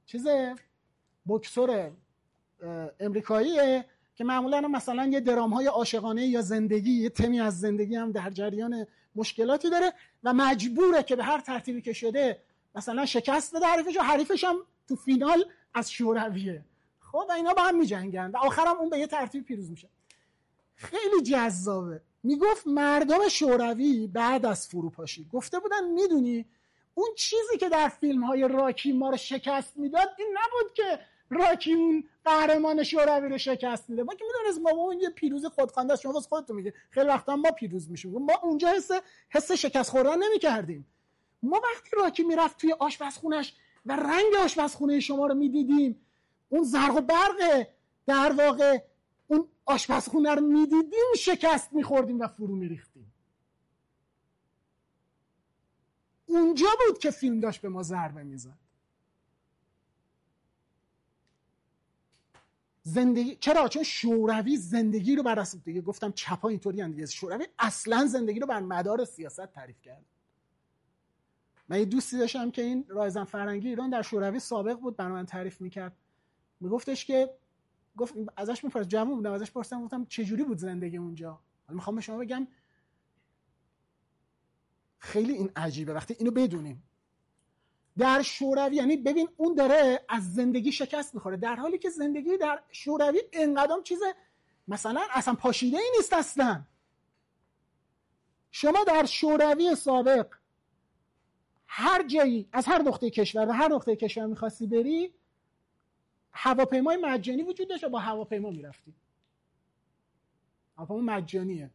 بوکسور امریکاییه که معمولا مثلا یه درام‌های عاشقانه یا زندگی، یه تمی از زندگی هم در جریان مشکلاتی داره و مجبوره که به هر ترتیبی که شده مثلا شکست بده حریفش و حریفش هم تو فینال از شورویه. خب اینا با هم می‌جنگن و آخرام اون به یه ترتیب پیروز میشه. خیلی جذابه. میگفت مردم شوروی بعد از فروپاشی گفته بودن میدونی اون چیزی که در فیلم‌های راکی ما رو شکست میداد این نبود که راکی اون قهرمان شوروی رو شکست میده. ما که میدونیم ما اون یه پیروز خودخوانده است. شما واسه خودتون میگید خیلی وقتا ما پیروز میشیم، ما اونجا حس شکست خوردن نمیکردیم. ما وقتی راکی میرفت توی آشپزخونش و رنگ آشپزخونه شما رو میدیدیم، اون زرق و برق در واقع اون آشپزخونه رو میدیدیم، شکست میخوردیم و فرو میریختیم. اونجا بود که فیلم داشت به ما ضربه میزد. زندگی چرا؟ چون شوروی زندگی رو بر اساس، دیگه گفتم چپا اینطوری ان دیگه، شوروی اصلا زندگی رو بر مدار سیاست تعریف کرد. من یه دوستی داشتم که این رایزن فرنگی ایران در شوروی سابق بود، برای من تعریف میکرد. میگفتش که گفت ازش میپرسیدم، جوون بودم، ازش پرسیدم گفتم چه جوری بود زندگی اونجا؟ حالا میخوام به شما بگم خیلی این عجیبه وقتی اینو بدونیم. در شوروی یعنی ببین اون داره از زندگی شکست میخوره، در حالی که زندگی در شوروی اینقدر چیز مثلا اصلا پاشیده ای نیست اصلا. شما در شوروی سابق هر جایی از هر نقطه کشور و هر نقطه کشور میخواستی بری، هواپیمای مجانی وجود داشت و با هواپیما میرفتی. هواپیما مجانیه.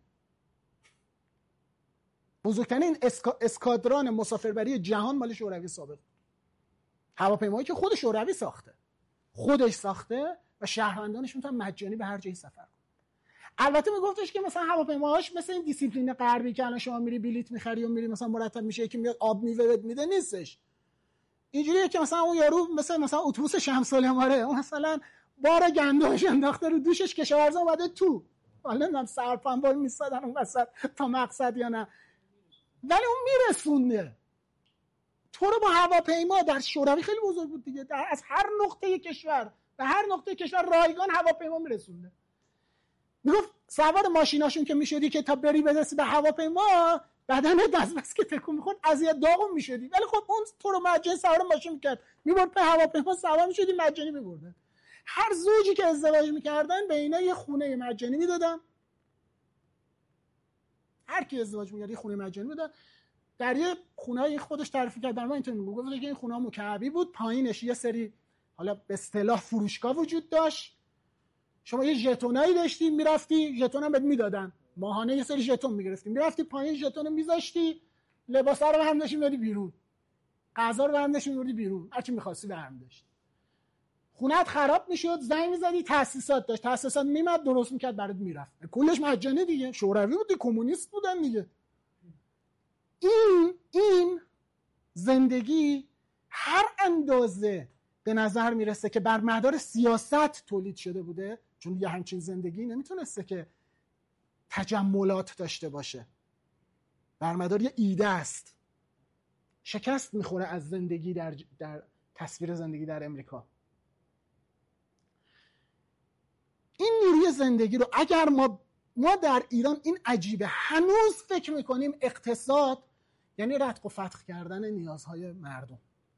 بزرگترین اسکادران مسافربری جهان مال شوروی سابق. هواپیمایی که خود شوروی خودش ساخته و شهروندانش میتونن مجانی به هر جایی سفر کنن. البته میگفتش که مثلا هواپیماهاش مثل این دیسیپلین غربی که الان شما میری بلیت میخری و میری مثلا مرتب میشه که میاد آب میوه میده نیستش. اینجوریه که مثلا اون یارو مثلا اتوبوس شمس العماره، اون مثلا بار گندمش انداخته رو دوشش، کشاورزا اومده تو، حالا نمیدونم سرپنبال میسادن اون وسط تا مقصد یا نه، ولی اون میرسونه تو رو با هواپیما. در شوروی خیلی بزرگ بود دیگه، از هر نقطه کشور به هر نقطه کشور رایگان هواپیما میرسونه. میگفت سوار ماشیناشون که میشدی که تا بری برسی به هواپیما، بدنت از بس که تکون میخورد اذیت داغون میشدی، ولی خب اون تو رو مجانی سوار ماشین میکرد، میبرد به هواپیما، سوار میشدی مجانی میبردن. هر زوجی که ازدواج میکردن به اینا یه خونه مجانی میدادن. هر کی ازدواج میکرد یه خونه مجانی میدادن. در یه خونه‌ای خودش تعریف کرد، من اینطوری میگم، گفت که این خونه مکعبی بود، پایینش یه سری حالا به اصطلاح فروشگاه وجود داشت. شما یه ژتونایی داشتی، میرفتی ژتون هم بهت میدادن، ماهانه یه سری ژتون میگرفتی، میرفتی پایین ژتون رو میذاشتی، لباسا رو هم داشتی میدادی بیرون، غذا رو هم داشتی میبردی بیرون، هر چی می‌خواستی برام داشت. خونه‌ت خراب میشد، زنگ می‌زدی، تاسیسات داشت، تاسیسات میمد درست میکرد برات میرفت، کلش مجانی دیگه. شوروی بود، کمونیست بودن دیگه. این زندگی هر اندازه به نظر میرسه که بر مدار سیاست تولید شده بوده، چون یه همچین زندگی نمیتونسته که تجملات داشته باشه، بر مدار یه ایده است، شکست میخوره از زندگی در تصویر زندگی در امریکا. این نیروی زندگی رو اگر ما در ایران، این عجیبه، هنوز فکر میکنیم اقتصاد یعنی رتق و فتق کردن نیازهای مردم.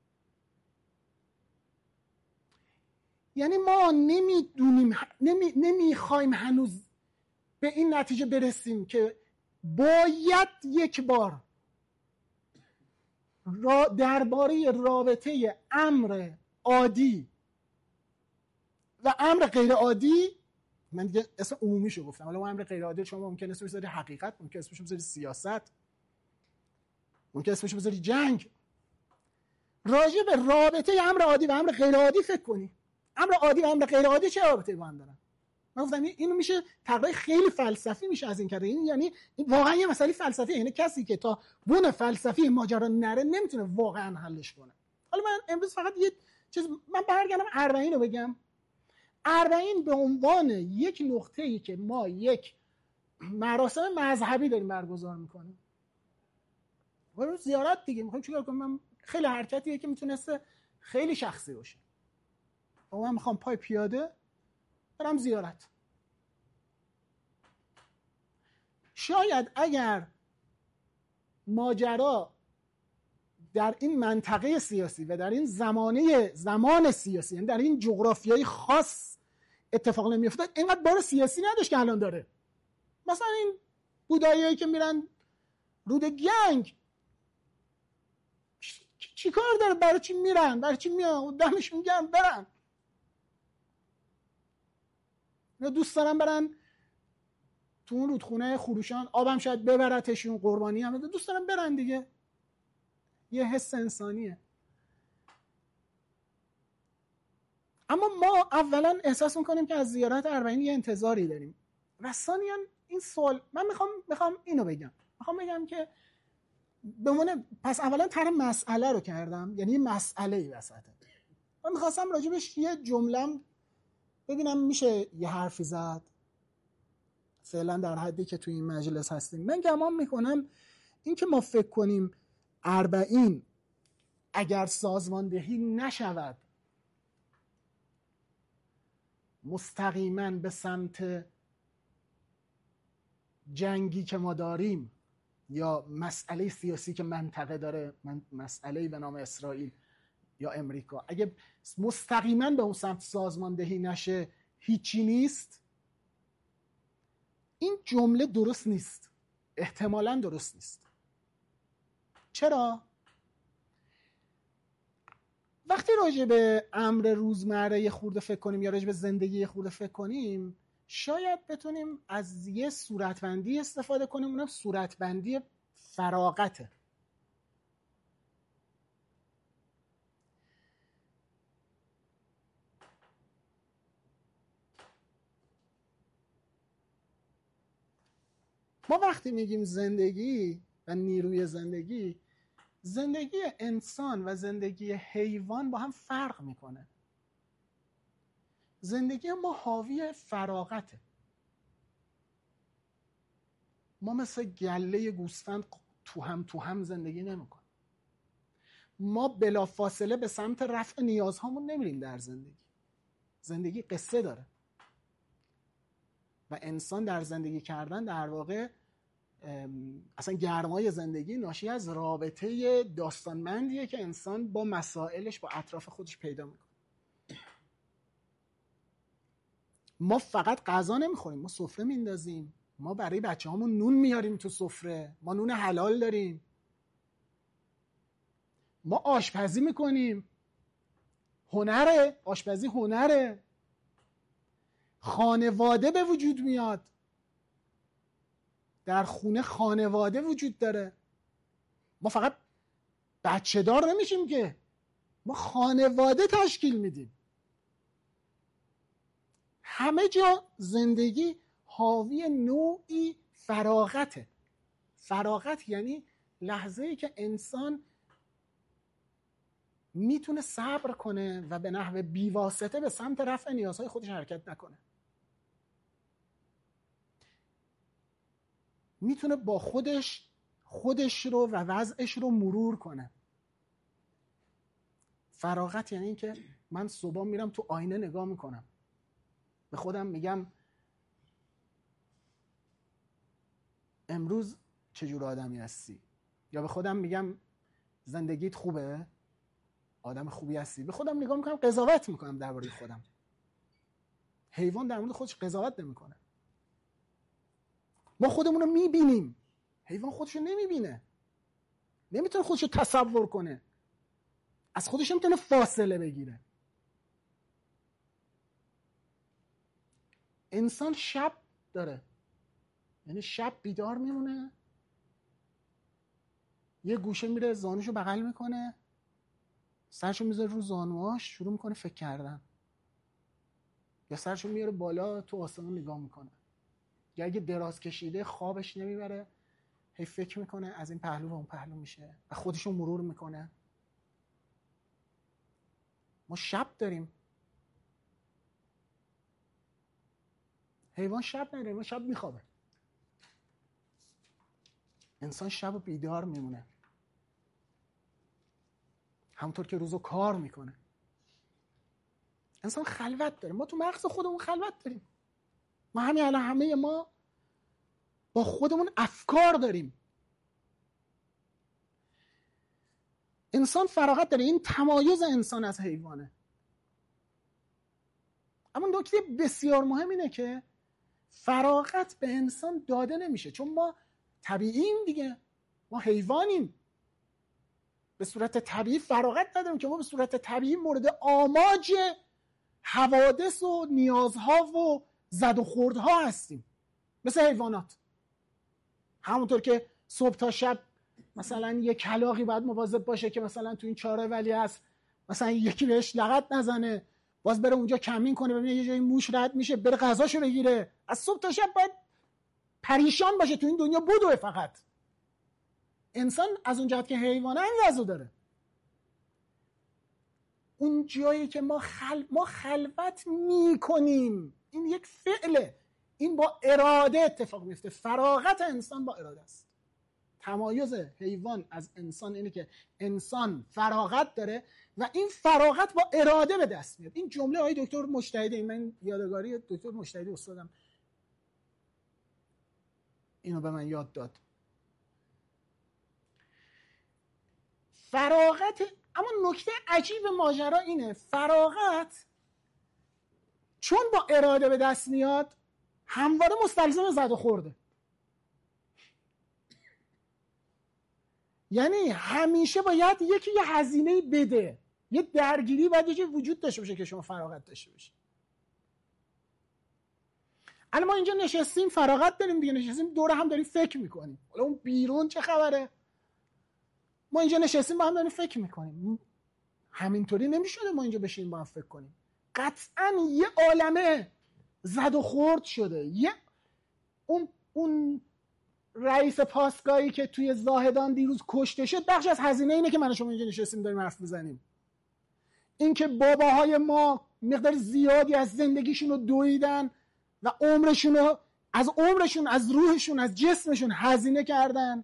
یعنی ما نمیدونیم، نمیخوایم هنوز به این نتیجه برسیم که باید یک بار درباره رابطه امر عادی و امر غیر عادی، من دیگه اسم عمومیشو گفتم، حالا امر غیر عادی شما ممکنه اسمش بذاری حقیقت، ممکنه اسمش بذاری سیاست، ممکنه اسمش بذاری جنگ. راجع به رابطه امر عادی و امر غیر عادی فکر کنی. امر عادی و امر غیر عادی چه رابطه‌ای با هم دارن؟ من گفتم اینو میشه تقریبا خیلی فلسفی میشه از این کرده. این یعنی واقعا یه مسئله فلسفیه، یعنی کسی که تا بون فلسفی ماجرا نره نمیتونه واقعا حلش کنه. حالا من امروز فقط یه چیز، من برگردم اربعین رو بگم. اربعین به عنوان یک نقطه‌ای که ما یک مراسم مذهبی داریم برگزار میکنیم، برای زیارت دیگه میخوایم چیکار کنیم؟ من خیلی حرکتیه که میتونسته خیلی شخصی باشه، من میخوام پای پیاده برم زیارت. شاید اگر ماجرا در این منطقه سیاسی و در این زمان سیاسی، یعنی در این جغرافیای خاص اتفاق نمیافتاد، اینقدر بار سیاسی نداشت که الان داره. مثلا این بوداییایی که میرن رود گنگ چی کار داره؟ برای چی میرن؟ برای چی میان؟ دمشون گرم برن. اینا دوست دارن برن تو اون رودخونه خروشان، آبم شاید ببرتشون، قربانی هم دوست دارن برن دیگه. یه حس انسانیه. اما ما اولا احساس میکنیم که از زیارت اربعین یه انتظاری داریم و ثانیاً این سوال، من میخوام اینو بگم، میخوام بگم که بمونه، پس اولا طرح مسئله رو کردم، یعنی مسئله‌ای وسطه. من میخواستم راجبش یه جمله‌ام ببینم میشه یه حرفی زد، فعلا در حدی که توی این مجلس هستیم. من گمان میکنم این که ما فکر کنیم اربعین اگر سازماندهی نشود مستقیما به سمت جنگی که ما داریم یا مسئله سیاسی که منطقه داره، مسئله به نام اسرائیل یا امریکا، اگه مستقیما به اون سمت سازماندهی نشه هیچی نیست، این جمله درست نیست، احتمالاً درست نیست. چرا؟ وقتی راجع به امر روزمره یه خورده فکر کنیم یا راجع به زندگی یه خورده فکر کنیم، شاید بتونیم از یه صورتبندی استفاده کنیم، اونم صورتبندی فراغته. ما وقتی میگیم زندگی و نیروی زندگی، زندگی انسان و زندگی حیوان با هم فرق میکنه. زندگی ما حاوی فراغته. ما مثل گله گوسفند تو هم زندگی نمیکنیم. ما بلافاصله به سمت رفع نیازهامون نمیریم در زندگی. زندگی قصه داره و انسان در زندگی کردن در واقع اصلا گرمای زندگی ناشی از رابطه داستانمندیه که انسان با مسائلش با اطراف خودش پیدا میکنه. ما فقط غذا نمیخوریم، ما سفره میندازیم، ما برای بچه هامون نون میاریم تو سفره، ما نون حلال داریم، ما آشپزی میکنیم، هنره، آشپزی هنره، خانواده به وجود میاد، در خونه خانواده وجود داره. ما فقط بچه دار نمیشیم که، ما خانواده تشکیل میدیم. همه جا زندگی حاوی نوعی فراغته. فراغت یعنی لحظه‌ای که انسان میتونه صبر کنه و به نحو بیواسطه به سمت رفع نیازهای خودش حرکت نکنه. میتونه با خودش رو و وضعش رو مرور کنه. فراغت یعنی این که من صبح میرم تو آینه نگاه میکنم، به خودم میگم امروز چجور آدمی هستی، یا به خودم میگم زندگیت خوبه، آدم خوبی هستی. به خودم نگاه میکنم، قضاوت میکنم درباره خودم. حیوان در مورد خودش قضاوت نمیکنه. ما خودمون رو میبینیم، حیوان خودشو نمیبینه، نمیتونه خودشو تصور کنه، از خودش نمیتونه فاصله بگیره. انسان شب داره، یعنی شب بیدار میمونه، یه گوشه میره زانوشو بغل میکنه، سرشو میذاره رو زانواش، شروع میکنه فکر کردن، یا سرشو میاره بالا تو آسمون نگاه میکنه، یا اگه دراز کشیده خوابش نمیبره، هی فکر میکنه از این پهلو به اون پهلو میشه و خودشو مرور میکنه. ما شب داریم، حیوان شب نداره، ما شب میخوابه. انسان شب بیدار میمونه، همونطور که روزو کار میکنه. انسان خلوت داره، ما تو مغز خودمون خلوت داریم. ما همه ما با خودمون افکار داریم. انسان فراغت داره، این تمایز انسان از حیوانه. اما نکته بسیار مهم اینه که فراغت به انسان داده نمیشه، چون ما طبیعیم دیگه، ما حیوانیم، به صورت طبیعی فراغت نداریم که ما به صورت طبیعی مورد آماج حوادث و نیازها و زد و خوردها هستیم، مثل حیوانات. همونطور که صبح تا شب مثلا یه کلاغی باید مواظب باشه که مثلا تو این چاره ولی هست مثلا یکی بهش لغت نزنه، باز بره اونجا کمین کنه ببینه یه جایی موش رد میشه بره غذاشو بگیره، از صبح تا شب باید پریشان باشه تو این دنیا بدوه. فقط انسان از اون جهت که حیوانه این وضع داره. اون جایی که ما خلوت میکنیم، این یک فعله، این با اراده اتفاق میفته. فراغت انسان با اراده است. تمایز حیوان از انسان اینه که انسان فراغت داره و این فراغت با اراده به دست میاد. این جمله های دکتر مجتهدی، من یادگاری دکتر مجتهدی استادم اینو به من یاد داد. فراغت، اما نکته عجیب ماجرا اینه، فراغت چون با اراده به دست میاد همواره مستلزم زد و خورده. یعنی همیشه باید یکی یه هزینه بده، یه درگیری باید یه وجود داشته باشه که شما فراغت داشته باشید. الان ما اینجا نشستیم فراغت داریم دیگه، نشستیم دور هم داریم فکر میکنیم. حالا اون بیرون چه خبره؟ ما اینجا نشستیم با هم داریم فکر میکنیم. همینطوری نمیشده ما اینجا بشینیم با هم فکر کنیم. قطعا یه عالمه زد و خورد شده. یه اون رئیس پاسگاهی که توی زاهدان دیروز کشته شد بخش از هزینه اینه که من و شما اینجا نشستیم داریم حرف بزنیم. این که باباهای ما مقدار زیادی از زندگیشون رو دویدن و عمرشون رو از روحشون از جسمشون هزینه کردن،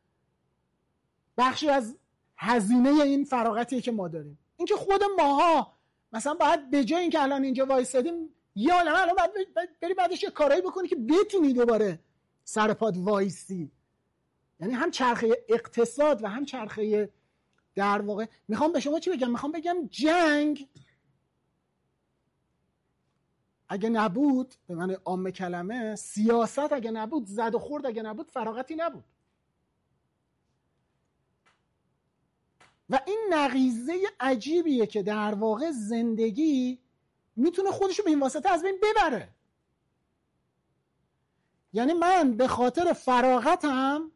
بخشی از هزینه این فراغتیه که ما داریم. این که خود ماها مثلا باید به جای این که الان اینجا وایسادیم یه عالمه الان باید بری بعدش یه کارایی بکنی که بتونی دوباره سر پات وایسی. یعنی هم چرخه اقتصاد و هم چرخه در واقع میخوام به شما چی بگم؟ میخوام بگم جنگ اگه نبود، به معنی عام کلمه، سیاست اگه نبود، زد و خورد اگه نبود، فراغتی نبود. و این نقیضه عجیبیه که در واقع زندگی میتونه خودشو به این واسطه از بین ببره. یعنی من به خاطر فراغتم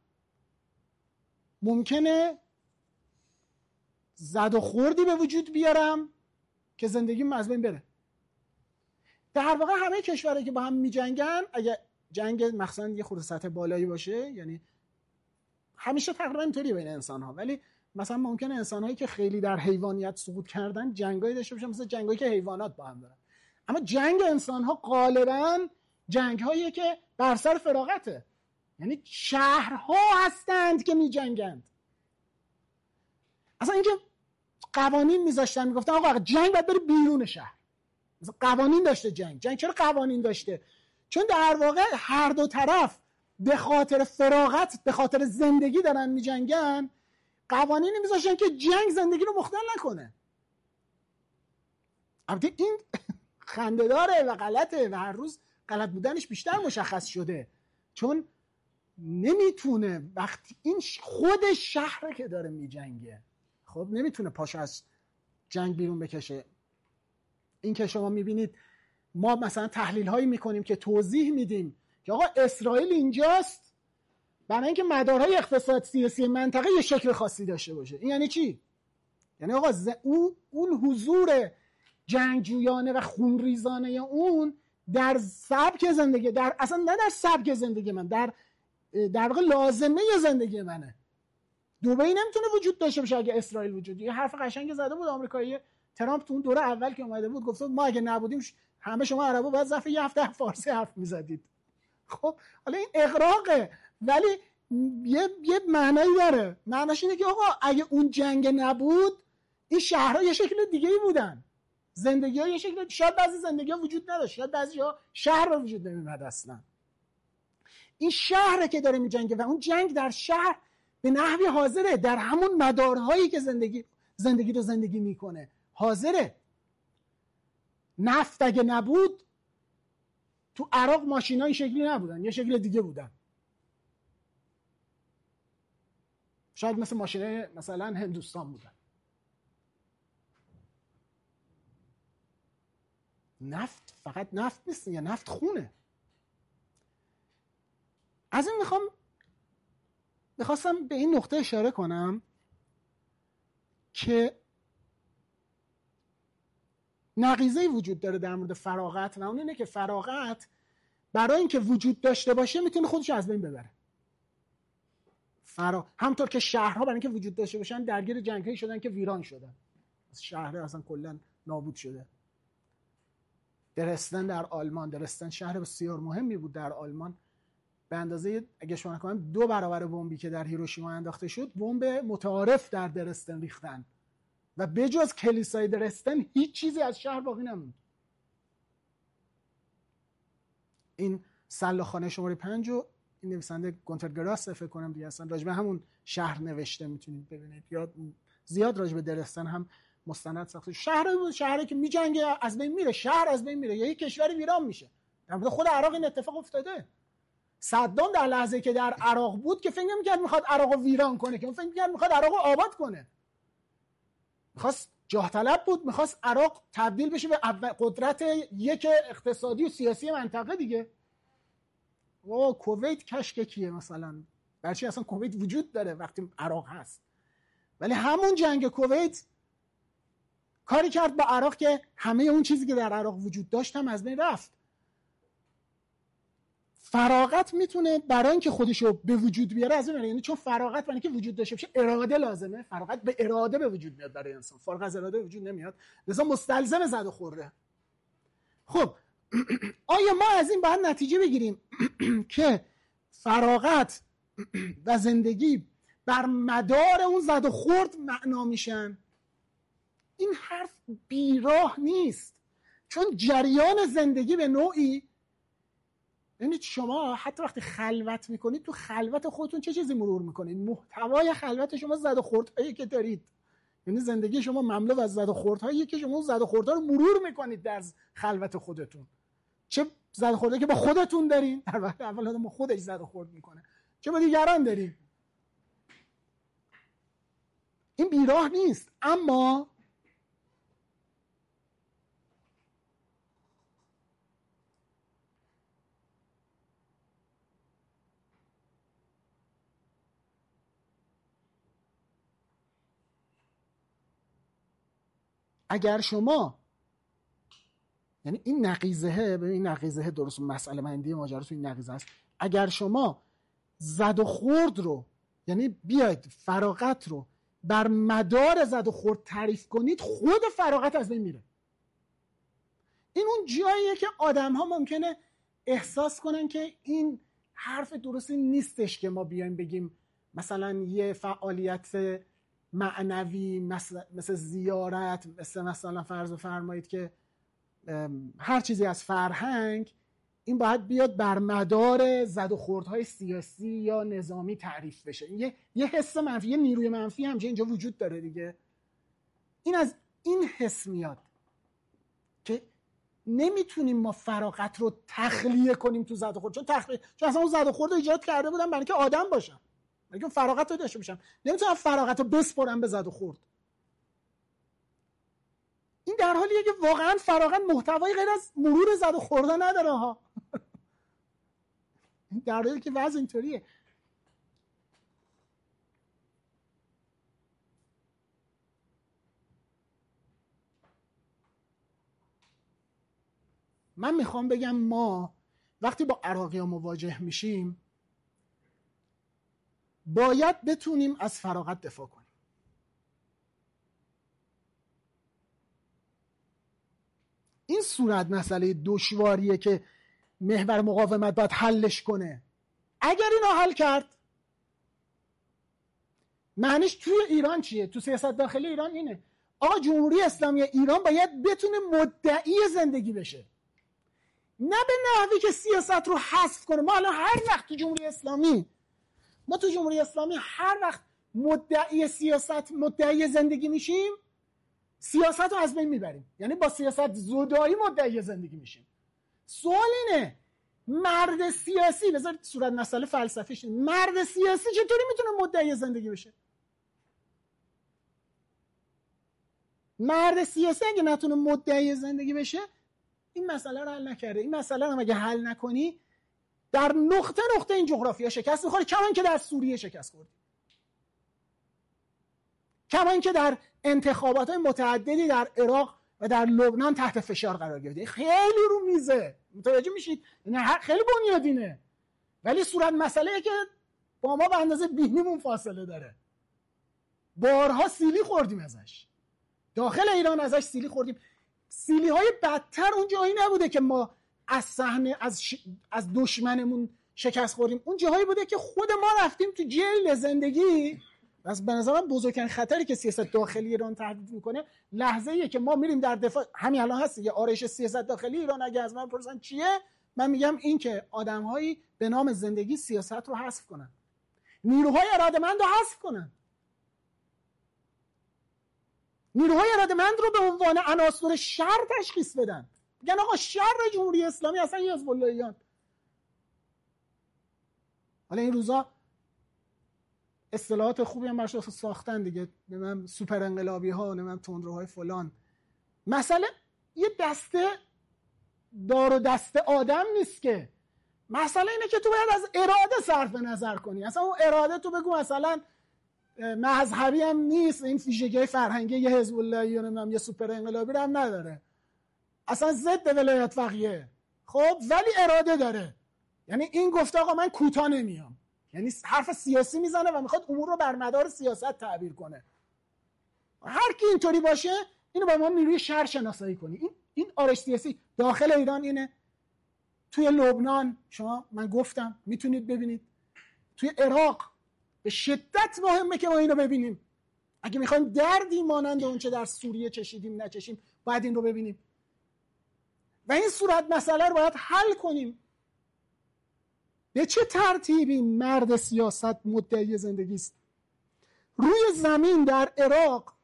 ممکنه زد و خوردی به وجود بیارم که زندگیم از بین بره. در واقع همه کشورهایی که با هم میجنگن، اگه جنگ مثلا یه خورده سطح بالایی باشه، یعنی همیشه تقریبا اینطوریه بین انسان ها، ولی مثلا ممکنه انسان هایی که خیلی در حیوانیت سقوط کردن جنگایی داشته باشن مثل جنگایی که حیوانات با هم دارن. اما جنگ انسان ها غالبا جنگ هایی که بر سر فراغته. یعنی شهرها هستند که میجنگند. اصلا اینکه قوانین میذاشتن میگفتن آقا جنگ باید بره بیرون شهر. مثلا قوانین داشته جنگ چرا قوانین داشته؟ چون در واقع هر دو طرف به خاطر فراغت، به خاطر زندگی دارن میجنگن. قوانینی میذاشتن که جنگ زندگی رو مختل نکنه. البته این خنده‌داره و غلطه و هر روز غلط بودنش بیشتر مشخص شده، چون نمیتونه وقتی این خود شهره که داره میجنگه، خب نمیتونه پاشو از جنگ بیرون بکشه. این که شما میبینید ما مثلا تحلیل هایی میکنیم که توضیح میدیم که آقا اسرائیل اینجاست برای اینکه مدارهای اقتصاد سیاسی منطقه یه شکل خاصی داشته باشه. این یعنی چی؟ یعنی آقا اون حضور جنگجویانه و خونریزانه اون در سبک زندگی، در اصلا نه در سبک زندگی من، در واقع لازمه زندگی منه. دبی نمیتونه وجود داشته باشه اگه اسرائیل وجود. یه حرف قشنگ زده بود آمریکایی ترامپ تو اون دوره اول که اومده بود، گفت ما اگه نبودیم همه شما عربا باید ظرف یه هفته فارسی حرف میزدید. خب حالا این اغراقه، ولی یه معنایی داره. معناش اینه که آقا اگه اون جنگ نبود این شهرها یه شکل دیگه ای بودن، زندگی ها یه شکل، شاید بعضی زندگی ها وجود نداشت، شاید بعضی ها شهر به وجود نمیمد اصلا. این شهره که داره میجنگه و اون جنگ در شهر به نحوی حاضره، در همون مدارهایی که زندگی رو زندگی میکنه حاضره. نفت اگه نبود تو عراق ماشینا این شکلی نبودن، یه شکل دیگه بودن، شاید مثل ماشینای مثلا هندوستان بودن. نفت فقط نفت نیست، یا نفت خونه. از این میخواستم به این نقطه اشاره کنم که نقیضه‌ای وجود داره در مورد فراغت و اون اینه که فراغت برای اینکه وجود داشته باشه میتونه خودش از بین ببره. همطور که شهرها برای اینکه وجود داشته باشن درگیر جنگ‌هایی شدن که ویران شدن، شهر اصلا کلا نابود شده. درستن در آلمان، درستن شهر بسیار مهمی بود در آلمان، به اندازه اگه شما نکنم 2 برابر بمبی که در هیروشیما انداخته شد بمب متعارف در درستن ریختن و بجز کلیسای درستن هیچ چیزی از شهر باقی نموند. این سلاخانه شماره 5 رو این نویسنده گونتر گراس فکر کنم دیگه اصلا راجبه همون شهر نوشته، میتونید ببینید، یا زیاد راجبه درستن هم مستند ساخته. شهری که میجنگه از بین میره، شهر از بین میره، یا یک کشوری ویران میشه. در مورد خود عراق این اتفاق افتاده. صدام در لحظه که در عراق بود که فکر نمی‌کرد میخواد عراق رو ویران کنه، که اون فکر می‌کرد میخواد عراق رو آباد کنه، میخواست جاه طلب بود، میخواست عراق تبدیل بشه به قدرت یک اقتصادی و سیاسی منطقه دیگه. کویت کشککیه مثلا، برچی اصلا کویت وجود داره وقتی عراق هست. ولی همون جنگ کویت کاری کرد با عراق که همه اون چیزی که در عراق وجود داشت هم از بین رفت. فراغت میتونه برای اینکه خودشو به وجود بیاره از این، یعنی چون فراغت برای اینکه وجود داشته باشه اراده لازمه، فراغت به اراده به وجود میاد برای انسان، فارغ از اراده به وجود نمیاد، لذا مستلزم زد و خورده. خب آیا ما از این باید نتیجه بگیریم که فراغت و زندگی بر مدار اون زد و خورد معنا میشن؟ این حرف بیراه نیست، چون جریان زندگی به نوعی، یعنی شما حتی وقتی خلوت میکنید تو خلوت خودتون چه چیزی مرور میکنید؟ محتوای خلوت شما زد و خوردهایی که دارید، یعنی زندگی شما مملو از زد و خوردهایی که شما زد و خوردها رو مرور میکنید در خلوت خودتون. چه زد و خوردهایی که با خودتون دارین، در واقع اول آدم خودش زد و خورد میکنه، چه با دیگران دارین. این بیراه نیست. اما اگر شما، یعنی این نقیضه، ببین این نقیضه درست مسئله مندی ماجرا تو این نقیضه است. اگر شما زد و خورد رو، یعنی بیاید فراغت رو بر مدار زد و خورد تعریف کنید، خود فراغت از بین میره. این اون جاییه که آدم ها ممکنه احساس کنن که این حرف درستی نیستش که ما بیایم بگیم مثلا یه فعالیت معنوی مثل زیارت، مثلا فرض بفرمایید که هر چیزی از فرهنگ، این باید بیاد بر مدار زد و خوردهای سیاسی یا نظامی تعریف بشه. یه حس منفی، یه نیروی منفی همچنین اینجا وجود داره دیگه. این از این حس میاد که نمیتونیم ما فراغت رو تخلیه کنیم تو زد و خورد، چون اصلا اون زد و خورد رو ایجاد کرده بودن برای اینکه آدم باشن، برای اینکه فراغت رو داشته باشن. نمیتونم فراغت رو بسپرم به زد و خورد. این در حالیه که واقعا فراغت محتوای غیر از مرور زد و خورده نداره ها. در حالیه که وضع اینطوریه. من میخوام بگم ما وقتی با عراقی‌ها مواجه میشیم باید بتونیم از فراغت دفاع کنیم. این صورت مسئله دشواریه که محور مقاومت باید حلش کنه. اگر اینو حل کرد، معنیش توی ایران چیه؟ تو سیاست داخلی ایران اینه آقا جمهوری اسلامی ایران باید بتونه مدعی زندگی بشه، نه به نحوی که سیاست رو حذف کنه. ما الان هر وقت تو جمهوری اسلامی هر وقت مدعی سیاست، مدعی زندگی میشیم، سیاست رو از بین میبریم. یعنی با سیاست زدایی مدعی زندگی میشیم. سوال اینه مرد سیاسی، بذارید صورت مسئله فلسفیش، مرد سیاسی چطوری میتونه مدعی زندگی بشه؟ مرد سیاسی اگه نتونه مدعی زندگی بشه، این مسئله رو حل نکرده. این مسئله رو اگه حل نکنی در نقطه نقطه این جغرافیا شکست می‌خوره، کما اینکه در سوریه شکست خورد، کما اینکه در انتخابات‌های متعددی در عراق و در لبنان تحت فشار قرار گرفته. خیلی رو میزه، متوجه میشید؟ نه خیلی بنیادینه، ولی صورت مسئله‌ای که با ما به اندازه بینیمون فاصله داره. بارها سیلی خوردیم ازش، داخل ایران ازش سیلی خوردیم. سیلی های بدتر اون جایی نبوده که ما از صحنه از دشمنمون شکست خوردیم، اون جایی بوده که خود ما رفتیم تو جیل زندگی. از به نظر من بزرگترین خطری که سیاست داخلی ایران تهدید میکنه لحظه‌ایه که ما میریم در دفاع. همین الان هست یه آرایش سیاست داخلی ایران. اگه از من پرسن چیه، من میگم این که آدم‌هایی به نام زندگی سیاست رو حذف کنن، نیروهای ارادهمند رو حذف کنن، نیروهای ارادهمند رو به عنوان عناصر شر تشخیص بدن، بگن آقا شر جمهوری اسلامی اصلا حزب اللهیان. حالا این روزا اصطلاحات خوبی هم برش ساختن دیگه، نمیدونم سوپر انقلابی ها، نمیدونم تندروهای فلان. مسئله یه دسته دار و دسته آدم نیست که، مسئله اینه که تو باید از اراده صرف نظر کنی. اصلا اون اراده تو بگو مثلا مذهبی هم نیست، این ویژگی فرهنگی یه حزب اللهی یا نمیدونم یه سوپر انقلابی رو هم نداره، اصلا ضد ولایت فقیه، خب ولی اراده داره. یعنی این گفته آقا من کوتاه نمیام، یعنی حرف سیاسی میزنه و میخواد امور رو بر مدار سیاست تعبیر کنه. هر کی اینطوری باشه اینو با ما نیروی شر شناسایی کنی. این آرش سیاسی داخل ایران اینه، توی لبنان شما من گفتم میتونید ببینید، توی عراق به شدت مهمه که ما اینو ببینیم. اگه میخوایم دردی مانند اون چه در سوریه چشیدیم نچشیم، باید این رو ببینیم و این صورت مسئله رو باید حل کنیم. به چه ترتیبی مرد سیاست مدعی زندگی است روی زمین در عراق؟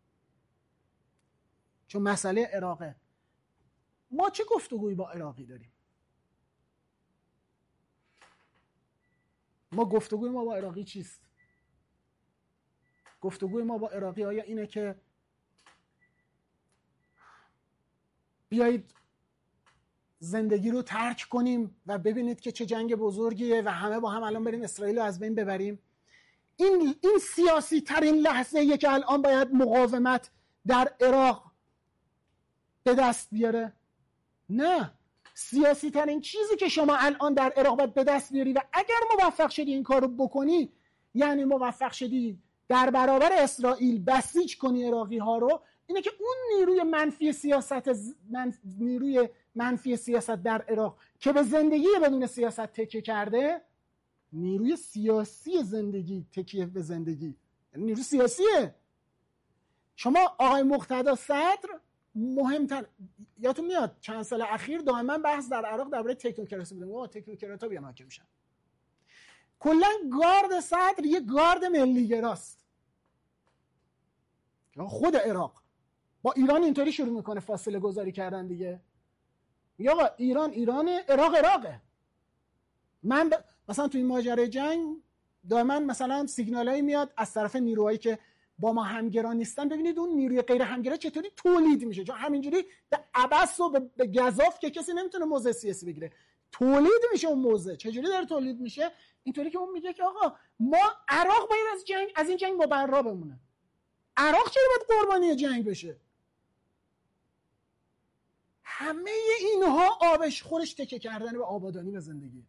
چون مسئله عراقه، ما چه گفتگویی با عراقی داریم؟ ما گفتگوی ما با عراقی چیست؟ گفتگوی ما با عراقی آیا اینه که بیایید زندگی رو ترک کنیم و ببینید که چه جنگ بزرگیه و همه با هم الان بریم اسرائیل رو از بین ببریم؟ این سیاسی ترین لحظه‌ایه که الان باید مقاومت در عراق به دست بیاره؟ نه، سیاسی ترین چیزی که شما الان در عراق باید به دست بیاری و اگر موفق شدی این کار رو بکنی، یعنی موفق شدی در برابر اسرائیل بسیج کنی عراقی ها رو، اینه که اون نیروی منفی سیاست در عراق که به زندگی بدون سیاست تکیه کرده، نیروی سیاسی زندگی تکیه به زندگی، یعنی نیروی سیاسیه. شما آقای مقتدا صدر مهمتر، یادتون میاد چند سال اخیر دائما بحث در عراق درباره تکنوکراسی بوده، اوه تکنوکرات‌ها بیان حاکم میشن. کلا گارد صدر یه گارد ملی‌گراست. خود عراق با ایران اینطوری شروع میکنه فاصله گذاری کردن دیگه. میگه آقا ایران ایرانه، عراق عراقه. مثلا تو این ماجرای جنگ دائما مثلا سیگنالایی میاد از طرف نیروهایی که با ما همگرا نیستن، ببینید اون نیروی غیر همگرا چطوری تولید میشه، چون همینجوری به عبث و به گزاف که کسی نمیتونه موضع سیاسی بگیره، تولید میشه. اون موضع چجوری داره تولید میشه؟ اینطوری که اون میگه که آقا ما عراق باید از این جنگ مبرا بمونه. عراق چرا باید قربانی جنگ بشه؟ همه اینها آبش خورش تکه کردن به آبادانی و زندگی.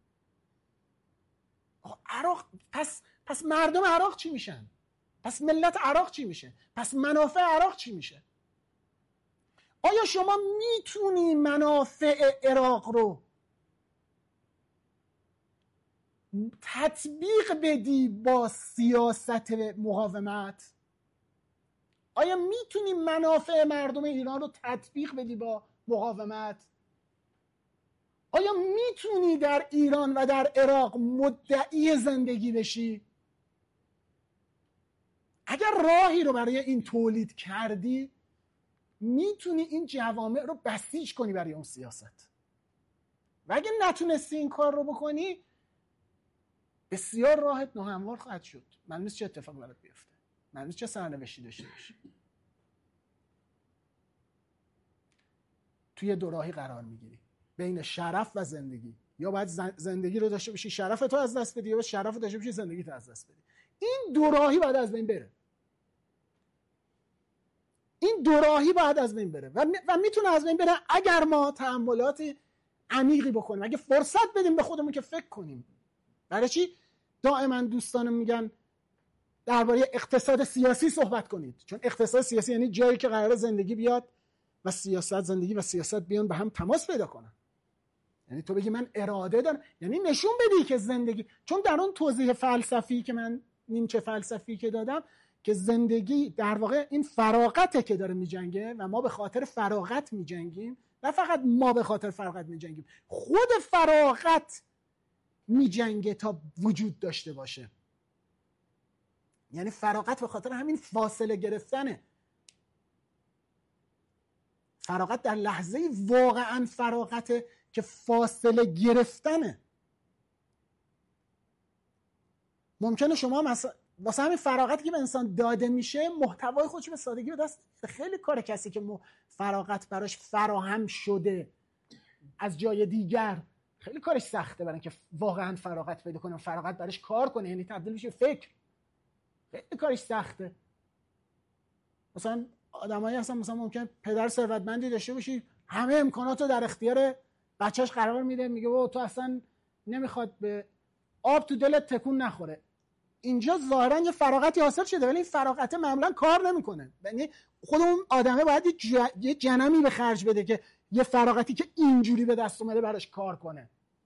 عراق پس مردم عراق چی میشن؟ پس ملت عراق چی میشه؟ پس منافع عراق چی میشه؟ آیا شما میتونی منافع عراق رو تطبیق بدی با سیاست مقاومت؟ آیا میتونی منافع مردم ایران رو تطبیق بدی با مقاومت؟ آیا میتونی در ایران و در عراق مدعی زندگی بشی؟ اگر راهی رو برای این تولید کردی، میتونی این جوامع رو بسیج کنی برای اون سیاست. و اگه نتونستی این کار رو بکنی، بسیار راحت ناهموار خواهد شد. معلوم نیست چه اتفاق برات بیفته، معلوم نیست چه سرنوشتی داشته باشی. توی دوراهی قرار میگیری بین شرف و زندگی. یا باید زندگی رو داشته باشی شرف تو از دست بدی، یا باید شرف رو داشته باشی زندگی تو از دست بدی. این دوراهی باید از بین بره. این دوراهی باید از بین بره و میتونه از بین بره اگر ما تأملات عمیقی بکنیم، اگه فرصت بدیم به خودمون که فکر کنیم. برای چی دائما دوستانم میگن درباره اقتصاد سیاسی صحبت کنید؟ چون اقتصاد سیاسی یعنی جایی که قراره زندگی بیاد و زندگی و سیاست بیان به هم تماس پیدا کنن. یعنی تو بگی من اراده دارم، یعنی نشون بدی که زندگی، چون در اون توضیح فلسفی که من نیمچه فلسفی که دادم که زندگی در واقع این فراغته که داره میجنگه و ما به خاطر فراغت میجنگیم. نه فقط ما به خاطر فراغت میجنگیم، خود فراغت میجنگه تا وجود داشته باشه. یعنی فراغت به خاطر همین فاصله گرفتنه. فراغت در لحظه واقعا فراغته که فاصله گرفتنه. ممکنه شما مثلا واسه همین فراغتی که به انسان داده میشه محتوای خودش به سادگی به دست. خیلی کار کسی که فراغت براش فراهم شده از جای دیگر خیلی کارش سخته برای اینکه واقعا فراغت پیدا کنه، فراغت براش کار کنه، یعنی تبدیل بشه فکر. خیلی کارش سخته. مثلا آدمایی هستن مثلا ممکن پدر ثروتمندی داشته باشی، همه امکاناتو در اختیار بچه‌اش قرار میده، میگه او تو اصلا نمیخواد به آب تو دلت تکون نخوره. اینجا ظاهرا یه فراغتی حاصل شده ولی این فراغت معمولا کار نمیکنه. یعنی خود اون آدمه باید یه جنمی به خرج بده که یه فراغتی که اینجوری به دست اومده براش کار کنه.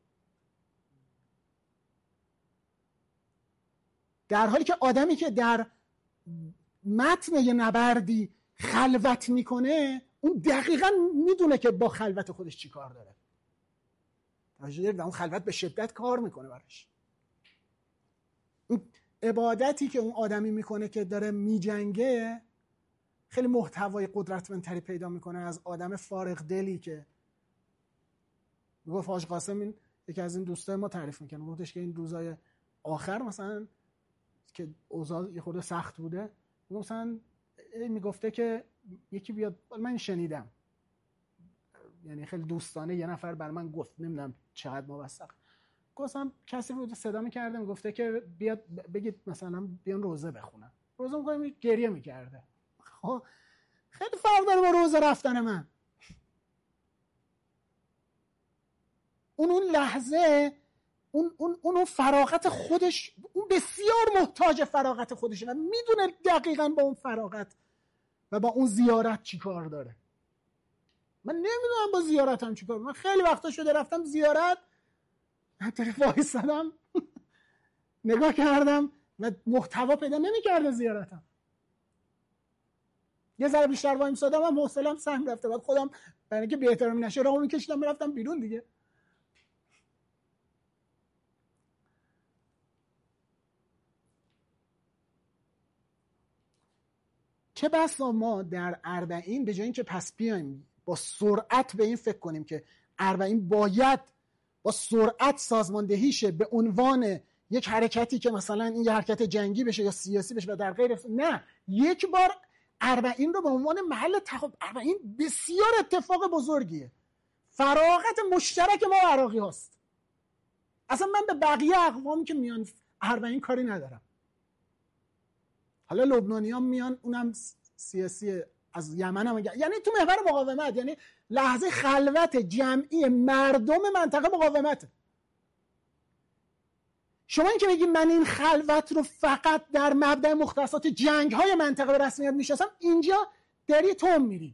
در حالی که آدمی که در متن یه نبردی خلوت میکنه اون دقیقاً میدونه که با خلوت خودش چی کار داره. و اون خلوت به شدت کار میکنه براش. اون عبادتی که اون آدمی میکنه که داره میجنگه خیلی محتوای قدرتمندتری پیدا میکنه از آدم فارغ دلی که میگفت حاج قاسم، این یکی از این دوستای ما تعریف میکنه، گفتش که این روزای آخر مثلا که اوضاع یه خورده سخت بوده، مثلا میگفته که یکی بیاد، من شنیدم یعنی خیلی دوستانه یه نفر بر من گفت، نمیدونم چقدر موثق، گفتم کسی بود صدا میکرده میگفته که بیاد بگید مثلا بیان روزه بخونن، روزه میکنم، گریه میکرده. خب خیلی فرق داره با روزه رفتن من. اون لحظه اون فراغت خودش، اون بسیار محتاج فراغت خودشه و میدونه دقیقاً با اون فراغت و با اون زیارت چی کار داره. من نمیدونم با زیارتم چی کار. من خیلی وقتا شده رفتم زیارت، من وایسادم نگاه کردم و محتوا پیدا نمی‌کرده زیارتم. یه ذره بیشتر وایسادم هم حوصله‌ام سهم رفته، بعد خودم برای اینکه بی‌احترامی نشه راهو می‌کشیدم میرفتم بیرون دیگه. چه بسا ما در اربعین به جای اینکه پس بیایم با سرعت به این فکر کنیم که اربعین باید با سرعت سازماندهی شه به عنوان یک حرکتی که مثلا این یه حرکت جنگی بشه یا سیاسی بشه و در غیر، نه، یک بار اربعین رو به عنوان محل اربعین بسیار اتفاق بزرگیه، فراغت مشترک ما و عراقی هاست. اصلا من به بقیه اقوامی که میان اربعین کاری ندارم. حالا لبنانیان میان اونم سیاسی از یمن هم، یعنی تو محور مقاومت، یعنی لحظه خلوت جمعی مردم منطقه مقاومت. شما این که بگید من این خلوت رو فقط در مبدأ مختصات جنگ های منطقه به رسمیت میشناسم، اینجا داری توم میری.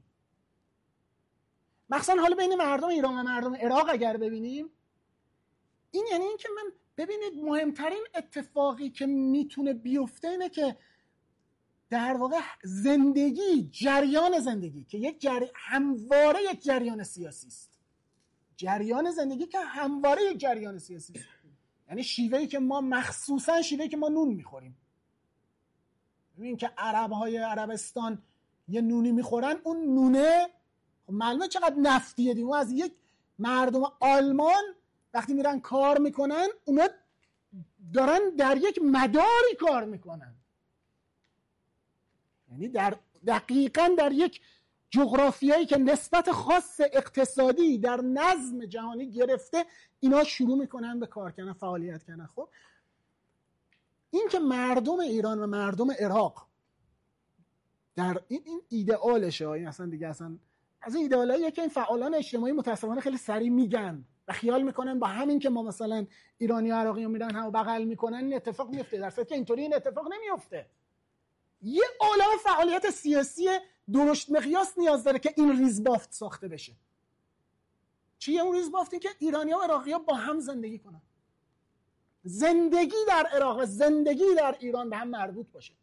مثلا حالا بین مردم ایران و مردم عراق اگر ببینیم، این یعنی این که من ببینید مهمترین اتفاقی که میتونه بیفته اینه که در واقع زندگی، جریان زندگی که همواره یک جریان سیاسی است، جریان زندگی که همواره یک جریان سیاسی است، یعنی شیوهی که ما مخصوصا شیوهی که ما نون میخوریم. ببین که عربهای عربستان یه نونی میخورن، اون نونه معلومه چقدر نفتیه دیگه. از یک مردم آلمان وقتی میرن کار میکنن، اونا دارن در یک مداری کار میکنن، یعنی دقیقاً در یک جغرافیایی که نسبت خاص اقتصادی در نظم جهانی گرفته، اینا شروع میکنن به کار کردن، فعالیت کردن. خب این که مردم ایران و مردم عراق در این ایدئالشه، این اصلا دیگه اصلا از این ایدئالاییه که این فعالان اجتماعی متاسفانه خیلی سریع میگن و خیال میکنن با همین که ما مثلا ایرانی و عراقی میرن هم بغل میکنن این اتفاق میفته، در صورتی که اینطوری این اتفاق نمیفته. یه عالمه فعالیت سیاسی درشت مقیاس نیاز داره که این ریزبافت ساخته بشه. چیه اون ریزبافتی؟ که ایرانی‌ها و عراقی‌ها با هم زندگی کنن، زندگی در عراق و زندگی در ایران به هم مربوط باشه.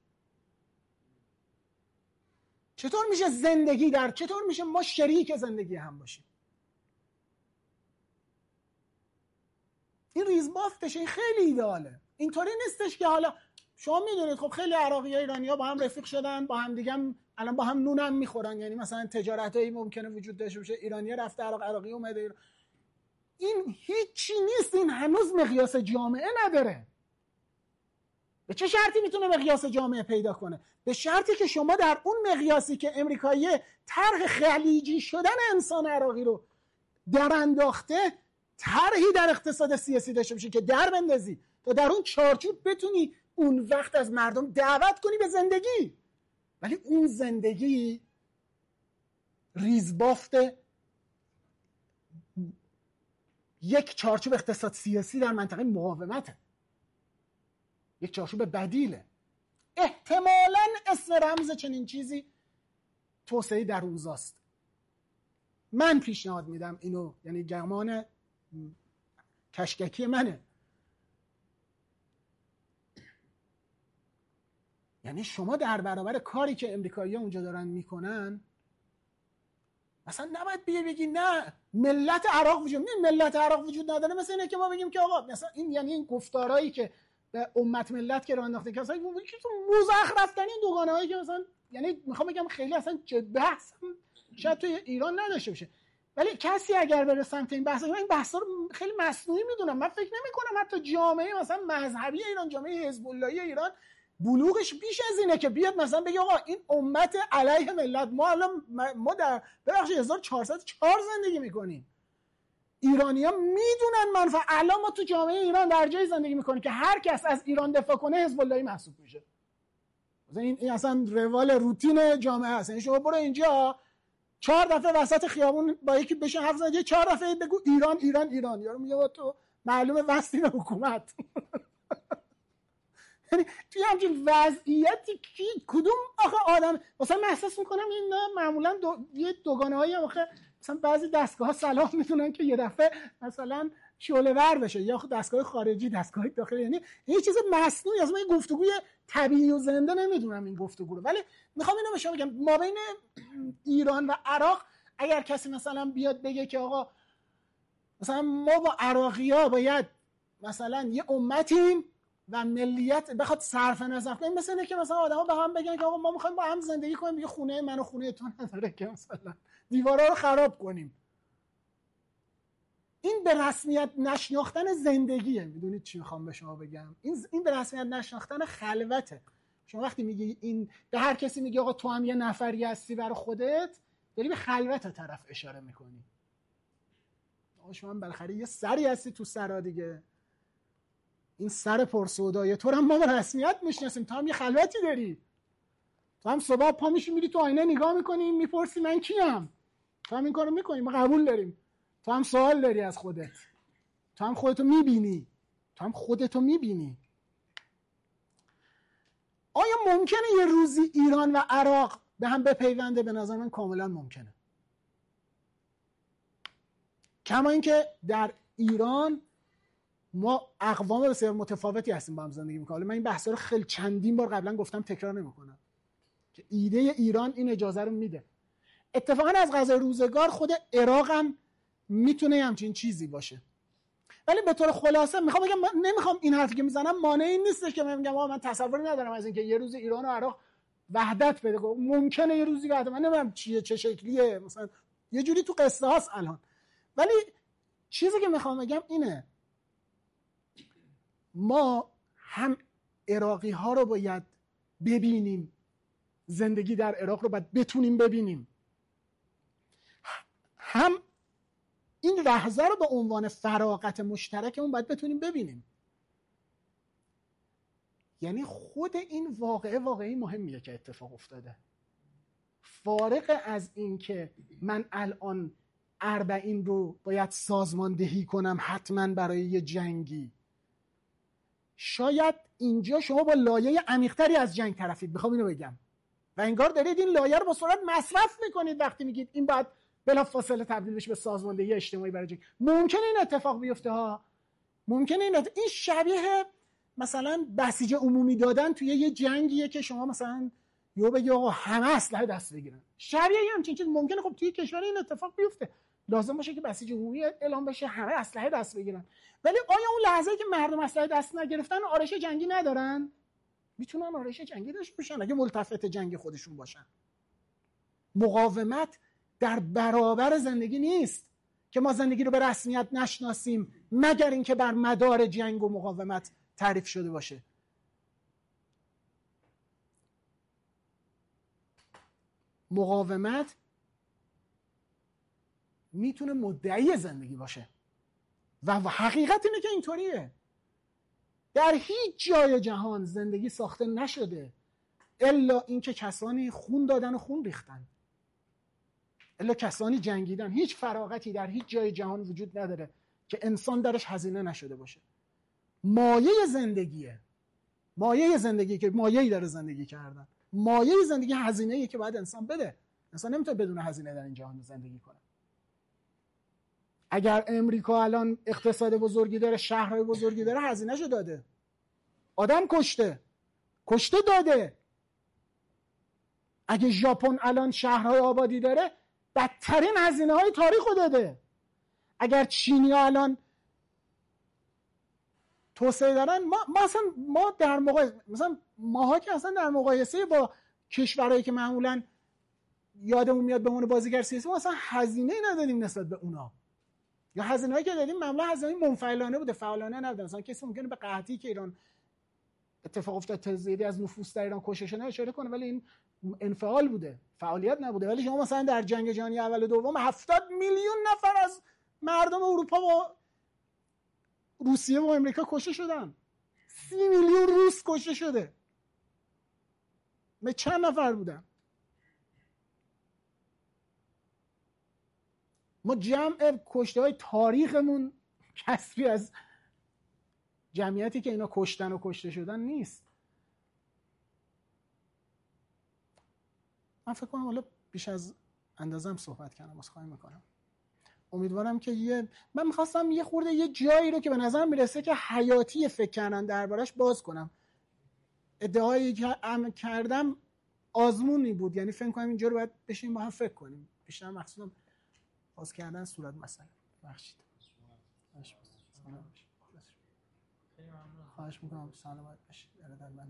چطور میشه زندگی در، چطور میشه ما شریک زندگی هم باشیم؟ این ریزبافتش، این خیلی ایدئاله. اینطوری نیستش که حالا شما میدونید خب خیلی عراقی ها ایرانی ها با هم رفیق شدن، با هم دیگه الان با هم نون هم میخورن، یعنی مثلا تجارتایی ممکنه وجود داشته باشه، ایرانی ها رفته عراق، عراقی اومده ایران. این هیچی نیست، این هنوز مقیاس جامعه نداره. به چه شرطی میتونه مقیاس جامعه پیدا کنه؟ به شرطی که شما در اون مقیاسی که امریکایی طرح خلیجی شدن انسان عراقی رو در انداخته، طرحی در اقتصاد سیاسی داشته باشی که در بندازی تا در اون چارچوب بتونی اون وقت از مردم دعوت کنی به زندگی. ولی اون زندگی ریزبافت یک چارچوب اقتصاد سیاسی در منطقه مقاومته، یک چارچوب بدیله. احتمالاً اسم رمز چنین چیزی توسعه در اوضاست. من پیشنهاد میدم اینو، یعنی گمان کشککی منه. یعنی شما در برابر کاری که امریکایی‌ها اونجا دارن میکنن مثلا نباید بگی نه ملت عراق وجود، ملت عراق وجود نداره. مثلا اینه که ما بگیم که آقا مثلا این، یعنی این گفتارایی که به امت ملت که راه انداخته که مثلا مزخرف ترین دوگانه‌هایی که مثلا، یعنی میخوام بگم خیلی اصلا بحث شاید توی ایران نداشته باشه، ولی کسی اگر بره سمت این بحثا، این بحثا رو خیلی مصنوعی میدونم. من فکر نمی‌کنم حتی جامعه مثلا مذهبی ایران، جامعه حزب اللهی ایران بلوغش بیش از اینه که بیاد مثلا بگه آقا این امت علیه ملت. ما در بخش 1404 زندگی میکنیم. ایرانی‌ها میدونن منفعت. الان ما تو جامعه ایران در جای زندگی میکنیم که هر کس از ایران دفاع کنه حزب اللهی محسوب میشه. مثلا این اصلا روال روتین جامعه هست. یعنی شما برو اینجا 4 دفعه وسط خیابون با یکی بشین حرف بزن، 4 دفعه بگو ایران ایران ایران، یارو میگه تو معلومه وسطین حکومت. یعنی توی همچین وضعیتی کی کدوم آخه آدم مثلا احساس میکنم این معمولا یه دوگانه‌ای آخه مثلا بعضی دستگاه‌ها صلاح میتونن که یه دفعه مثلا شعله‌ور بشه، یا دستگاه خارجی، دستگاه داخلی. یعنی این چیز مصنوعی، از من گفتگوی طبیعی و زنده نمیدونم این گفتگو رو. ولی میخوام اینو به شما بگم، ما بین ایران و عراق اگر کسی مثلا بیاد بگه که آقا مثلا ما با عراقی‌ها باید مثلا یه امتیم و ملیت بخواد صرف نظر کنیم، مثلا اینه که مثلا آدما به هم بگن که آقا ما می‌خوایم با هم زندگی کنیم، یه خونه من و خونه تو نداره که مثلا دیوارا رو خراب کنیم. این به رسمیت نشناختن زندگیه. میدونید چی میخوام به شما بگم؟ این به رسمیت نشناختن خلوته. شما وقتی میگی این به هر کسی میگی آقا تو هم یه نفری هستی برای خودت، داری به خلوت طرف اشاره میکنی. آقا شما هم بالاخره یه سری هستی تو سرا دیگه، این سر پرسودایه تو هم ما به رسمیت میشناسیم، تو هم یه خلوتی داری. تو هم صبح پا میشی میری تو آینه نگاه میکنی میپرسی من کیم. تو هم این کارو میکنی، ما قبول داریم. تو هم سوال داری از خودت، تو هم خودتو میبینی. آیا ممکنه یه روزی ایران و عراق به هم بپیونده؟ به نظر من کاملا ممکنه. کما اینکه در ایران ما اقوام بسیار متفاوتی هستیم با هم زندگی میکنیم. من این بحثا رو خیلی چندین بار قبلا گفتم، تکرار نمیکنم، که ایده ایران این اجازه رو میده. اتفاقا از قضای روزگار خود عراق هم میتونه همچین چیزی باشه. ولی به طور خلاصه میخوام بگم، نمیخوام این حرفی که میزنم مانعی نیستش که من میگم من تصوری ندارم از اینکه یه روز ایران و عراق وحدت پیدا کنه. ممکنه یه روزی وحدت، من نمیدونم چیه، چه شکلیه، مثلا یه جوری تو قصه هاست الان. ولی چیزی که میخوام بگم اینه، ما هم عراقی ها رو باید ببینیم، زندگی در عراق رو باید بتونیم ببینیم، هم این لحظه رو به عنوان فراغت مشترکمون باید بتونیم ببینیم. یعنی خود این واقعی مهمیه که اتفاق افتاده، فارغ از این که من الان 40 رو باید سازماندهی کنم حتما برای یه جنگی. شاید اینجا شما با لایه عمیق‌تری از جنگ طرفید، میخوام اینو بگم، و انگار دارید این لایه رو با سرعت مصرف میکنید وقتی میگید این باید بلافاصله تبدیل بشه به سازماندهی اجتماعی برای جنگ. ممکنه این اتفاق بیفته ها، ممکنه این شبیه مثلا بسیج عمومی دادن توی یه جنگیه که شما مثلا یهو بگی آقا همه اسلحه دست بگیرن، شبیه همچین چیز ممکنه خب توی کشور این اتفاق بیفته، لازم باشه که بسیج عمومی اعلام بشه همه اسلحه دست بگیرن. ولی آیا اون لحظه‌ای که مردم اسلحه دست نگرفتن آرایش جنگی ندارن؟ میتونن آرایش جنگی داشته باشن اگه ملتفت جنگ خودشون باشن. مقاومت در برابر زندگی نیست که ما زندگی رو به رسمیت نشناسیم مگر اینکه بر مدار جنگ و مقاومت تعریف شده باشه. مقاومت میتونه مدعی زندگی باشه و حقیقت اینه که اینطوریه. در هیچ جای جهان زندگی ساخته نشده الا اینکه کسانی خون دادن و خون ریختن، الا کسانی جنگیدن. هیچ فراغتی در هیچ جای جهان وجود نداره که انسان درش هزینه نشده باشه. مایه زندگیه، مایه زندگی که مایه‌ای داره زندگی کردن، مایه زندگی هزینه‌ایه که باید انسان بده. انسان نمیتونه بدون هزینه در این جهان زندگی کنه. اگر امریکا الان اقتصاد بزرگی داره، شهرهای بزرگی داره، هزینه‌شو داده، آدم کشته داده. اگه ژاپن الان شهرهای آبادی داره، بدترین هزینه‌های تاریخو داده. اگر چینی‌ها الان توسعه دارن، ما در مثلا ماها که اصلا در مقایسه با کشورهایی که معمولا یادمون میاد به عنوان بازیگر سیاسی، ما اصلا هزینه‌ای ندادیم نسبت به اونا، یا هزینه‌ای که دادیم معمولا هزینه منفعلانه بوده، فعالانه نبوده. مثلا کسی ممکنه به قحطی که ایران اتفاق افتاد تزیدی از نفوس در ایران کشته شده اشاره کنه، ولی این انفعال بوده، فعالیت نبوده. ولی شما مثلا در جنگ جهانی اول و دوم 70 میلیون نفر از مردم اروپا با روسیه و امریکا کشته شدن. 30 میلیون روس کشته شده. به چند نفر بودن؟ ما جمع کشته های تاریخمون کسری از جمعیتی که اینا کشتن و کشته شدن نیست. من فکر کنم حالا بیش از اندازم صحبت کردم، عذرخواهی میکنم. امیدوارم که من میخواستم یه خورده یه جایی رو که به نظر میرسه که حیاتی فکر کردن دربارش باز کنم. ادعایی که کردم آزمونی بود، یعنی فکر کنم اینجا رو باید بشیم با هم فکر کنیم. بیشتر مقصودم باز کردن صورت مسئله. بخشید. خواهش میکنم سلامت باشید.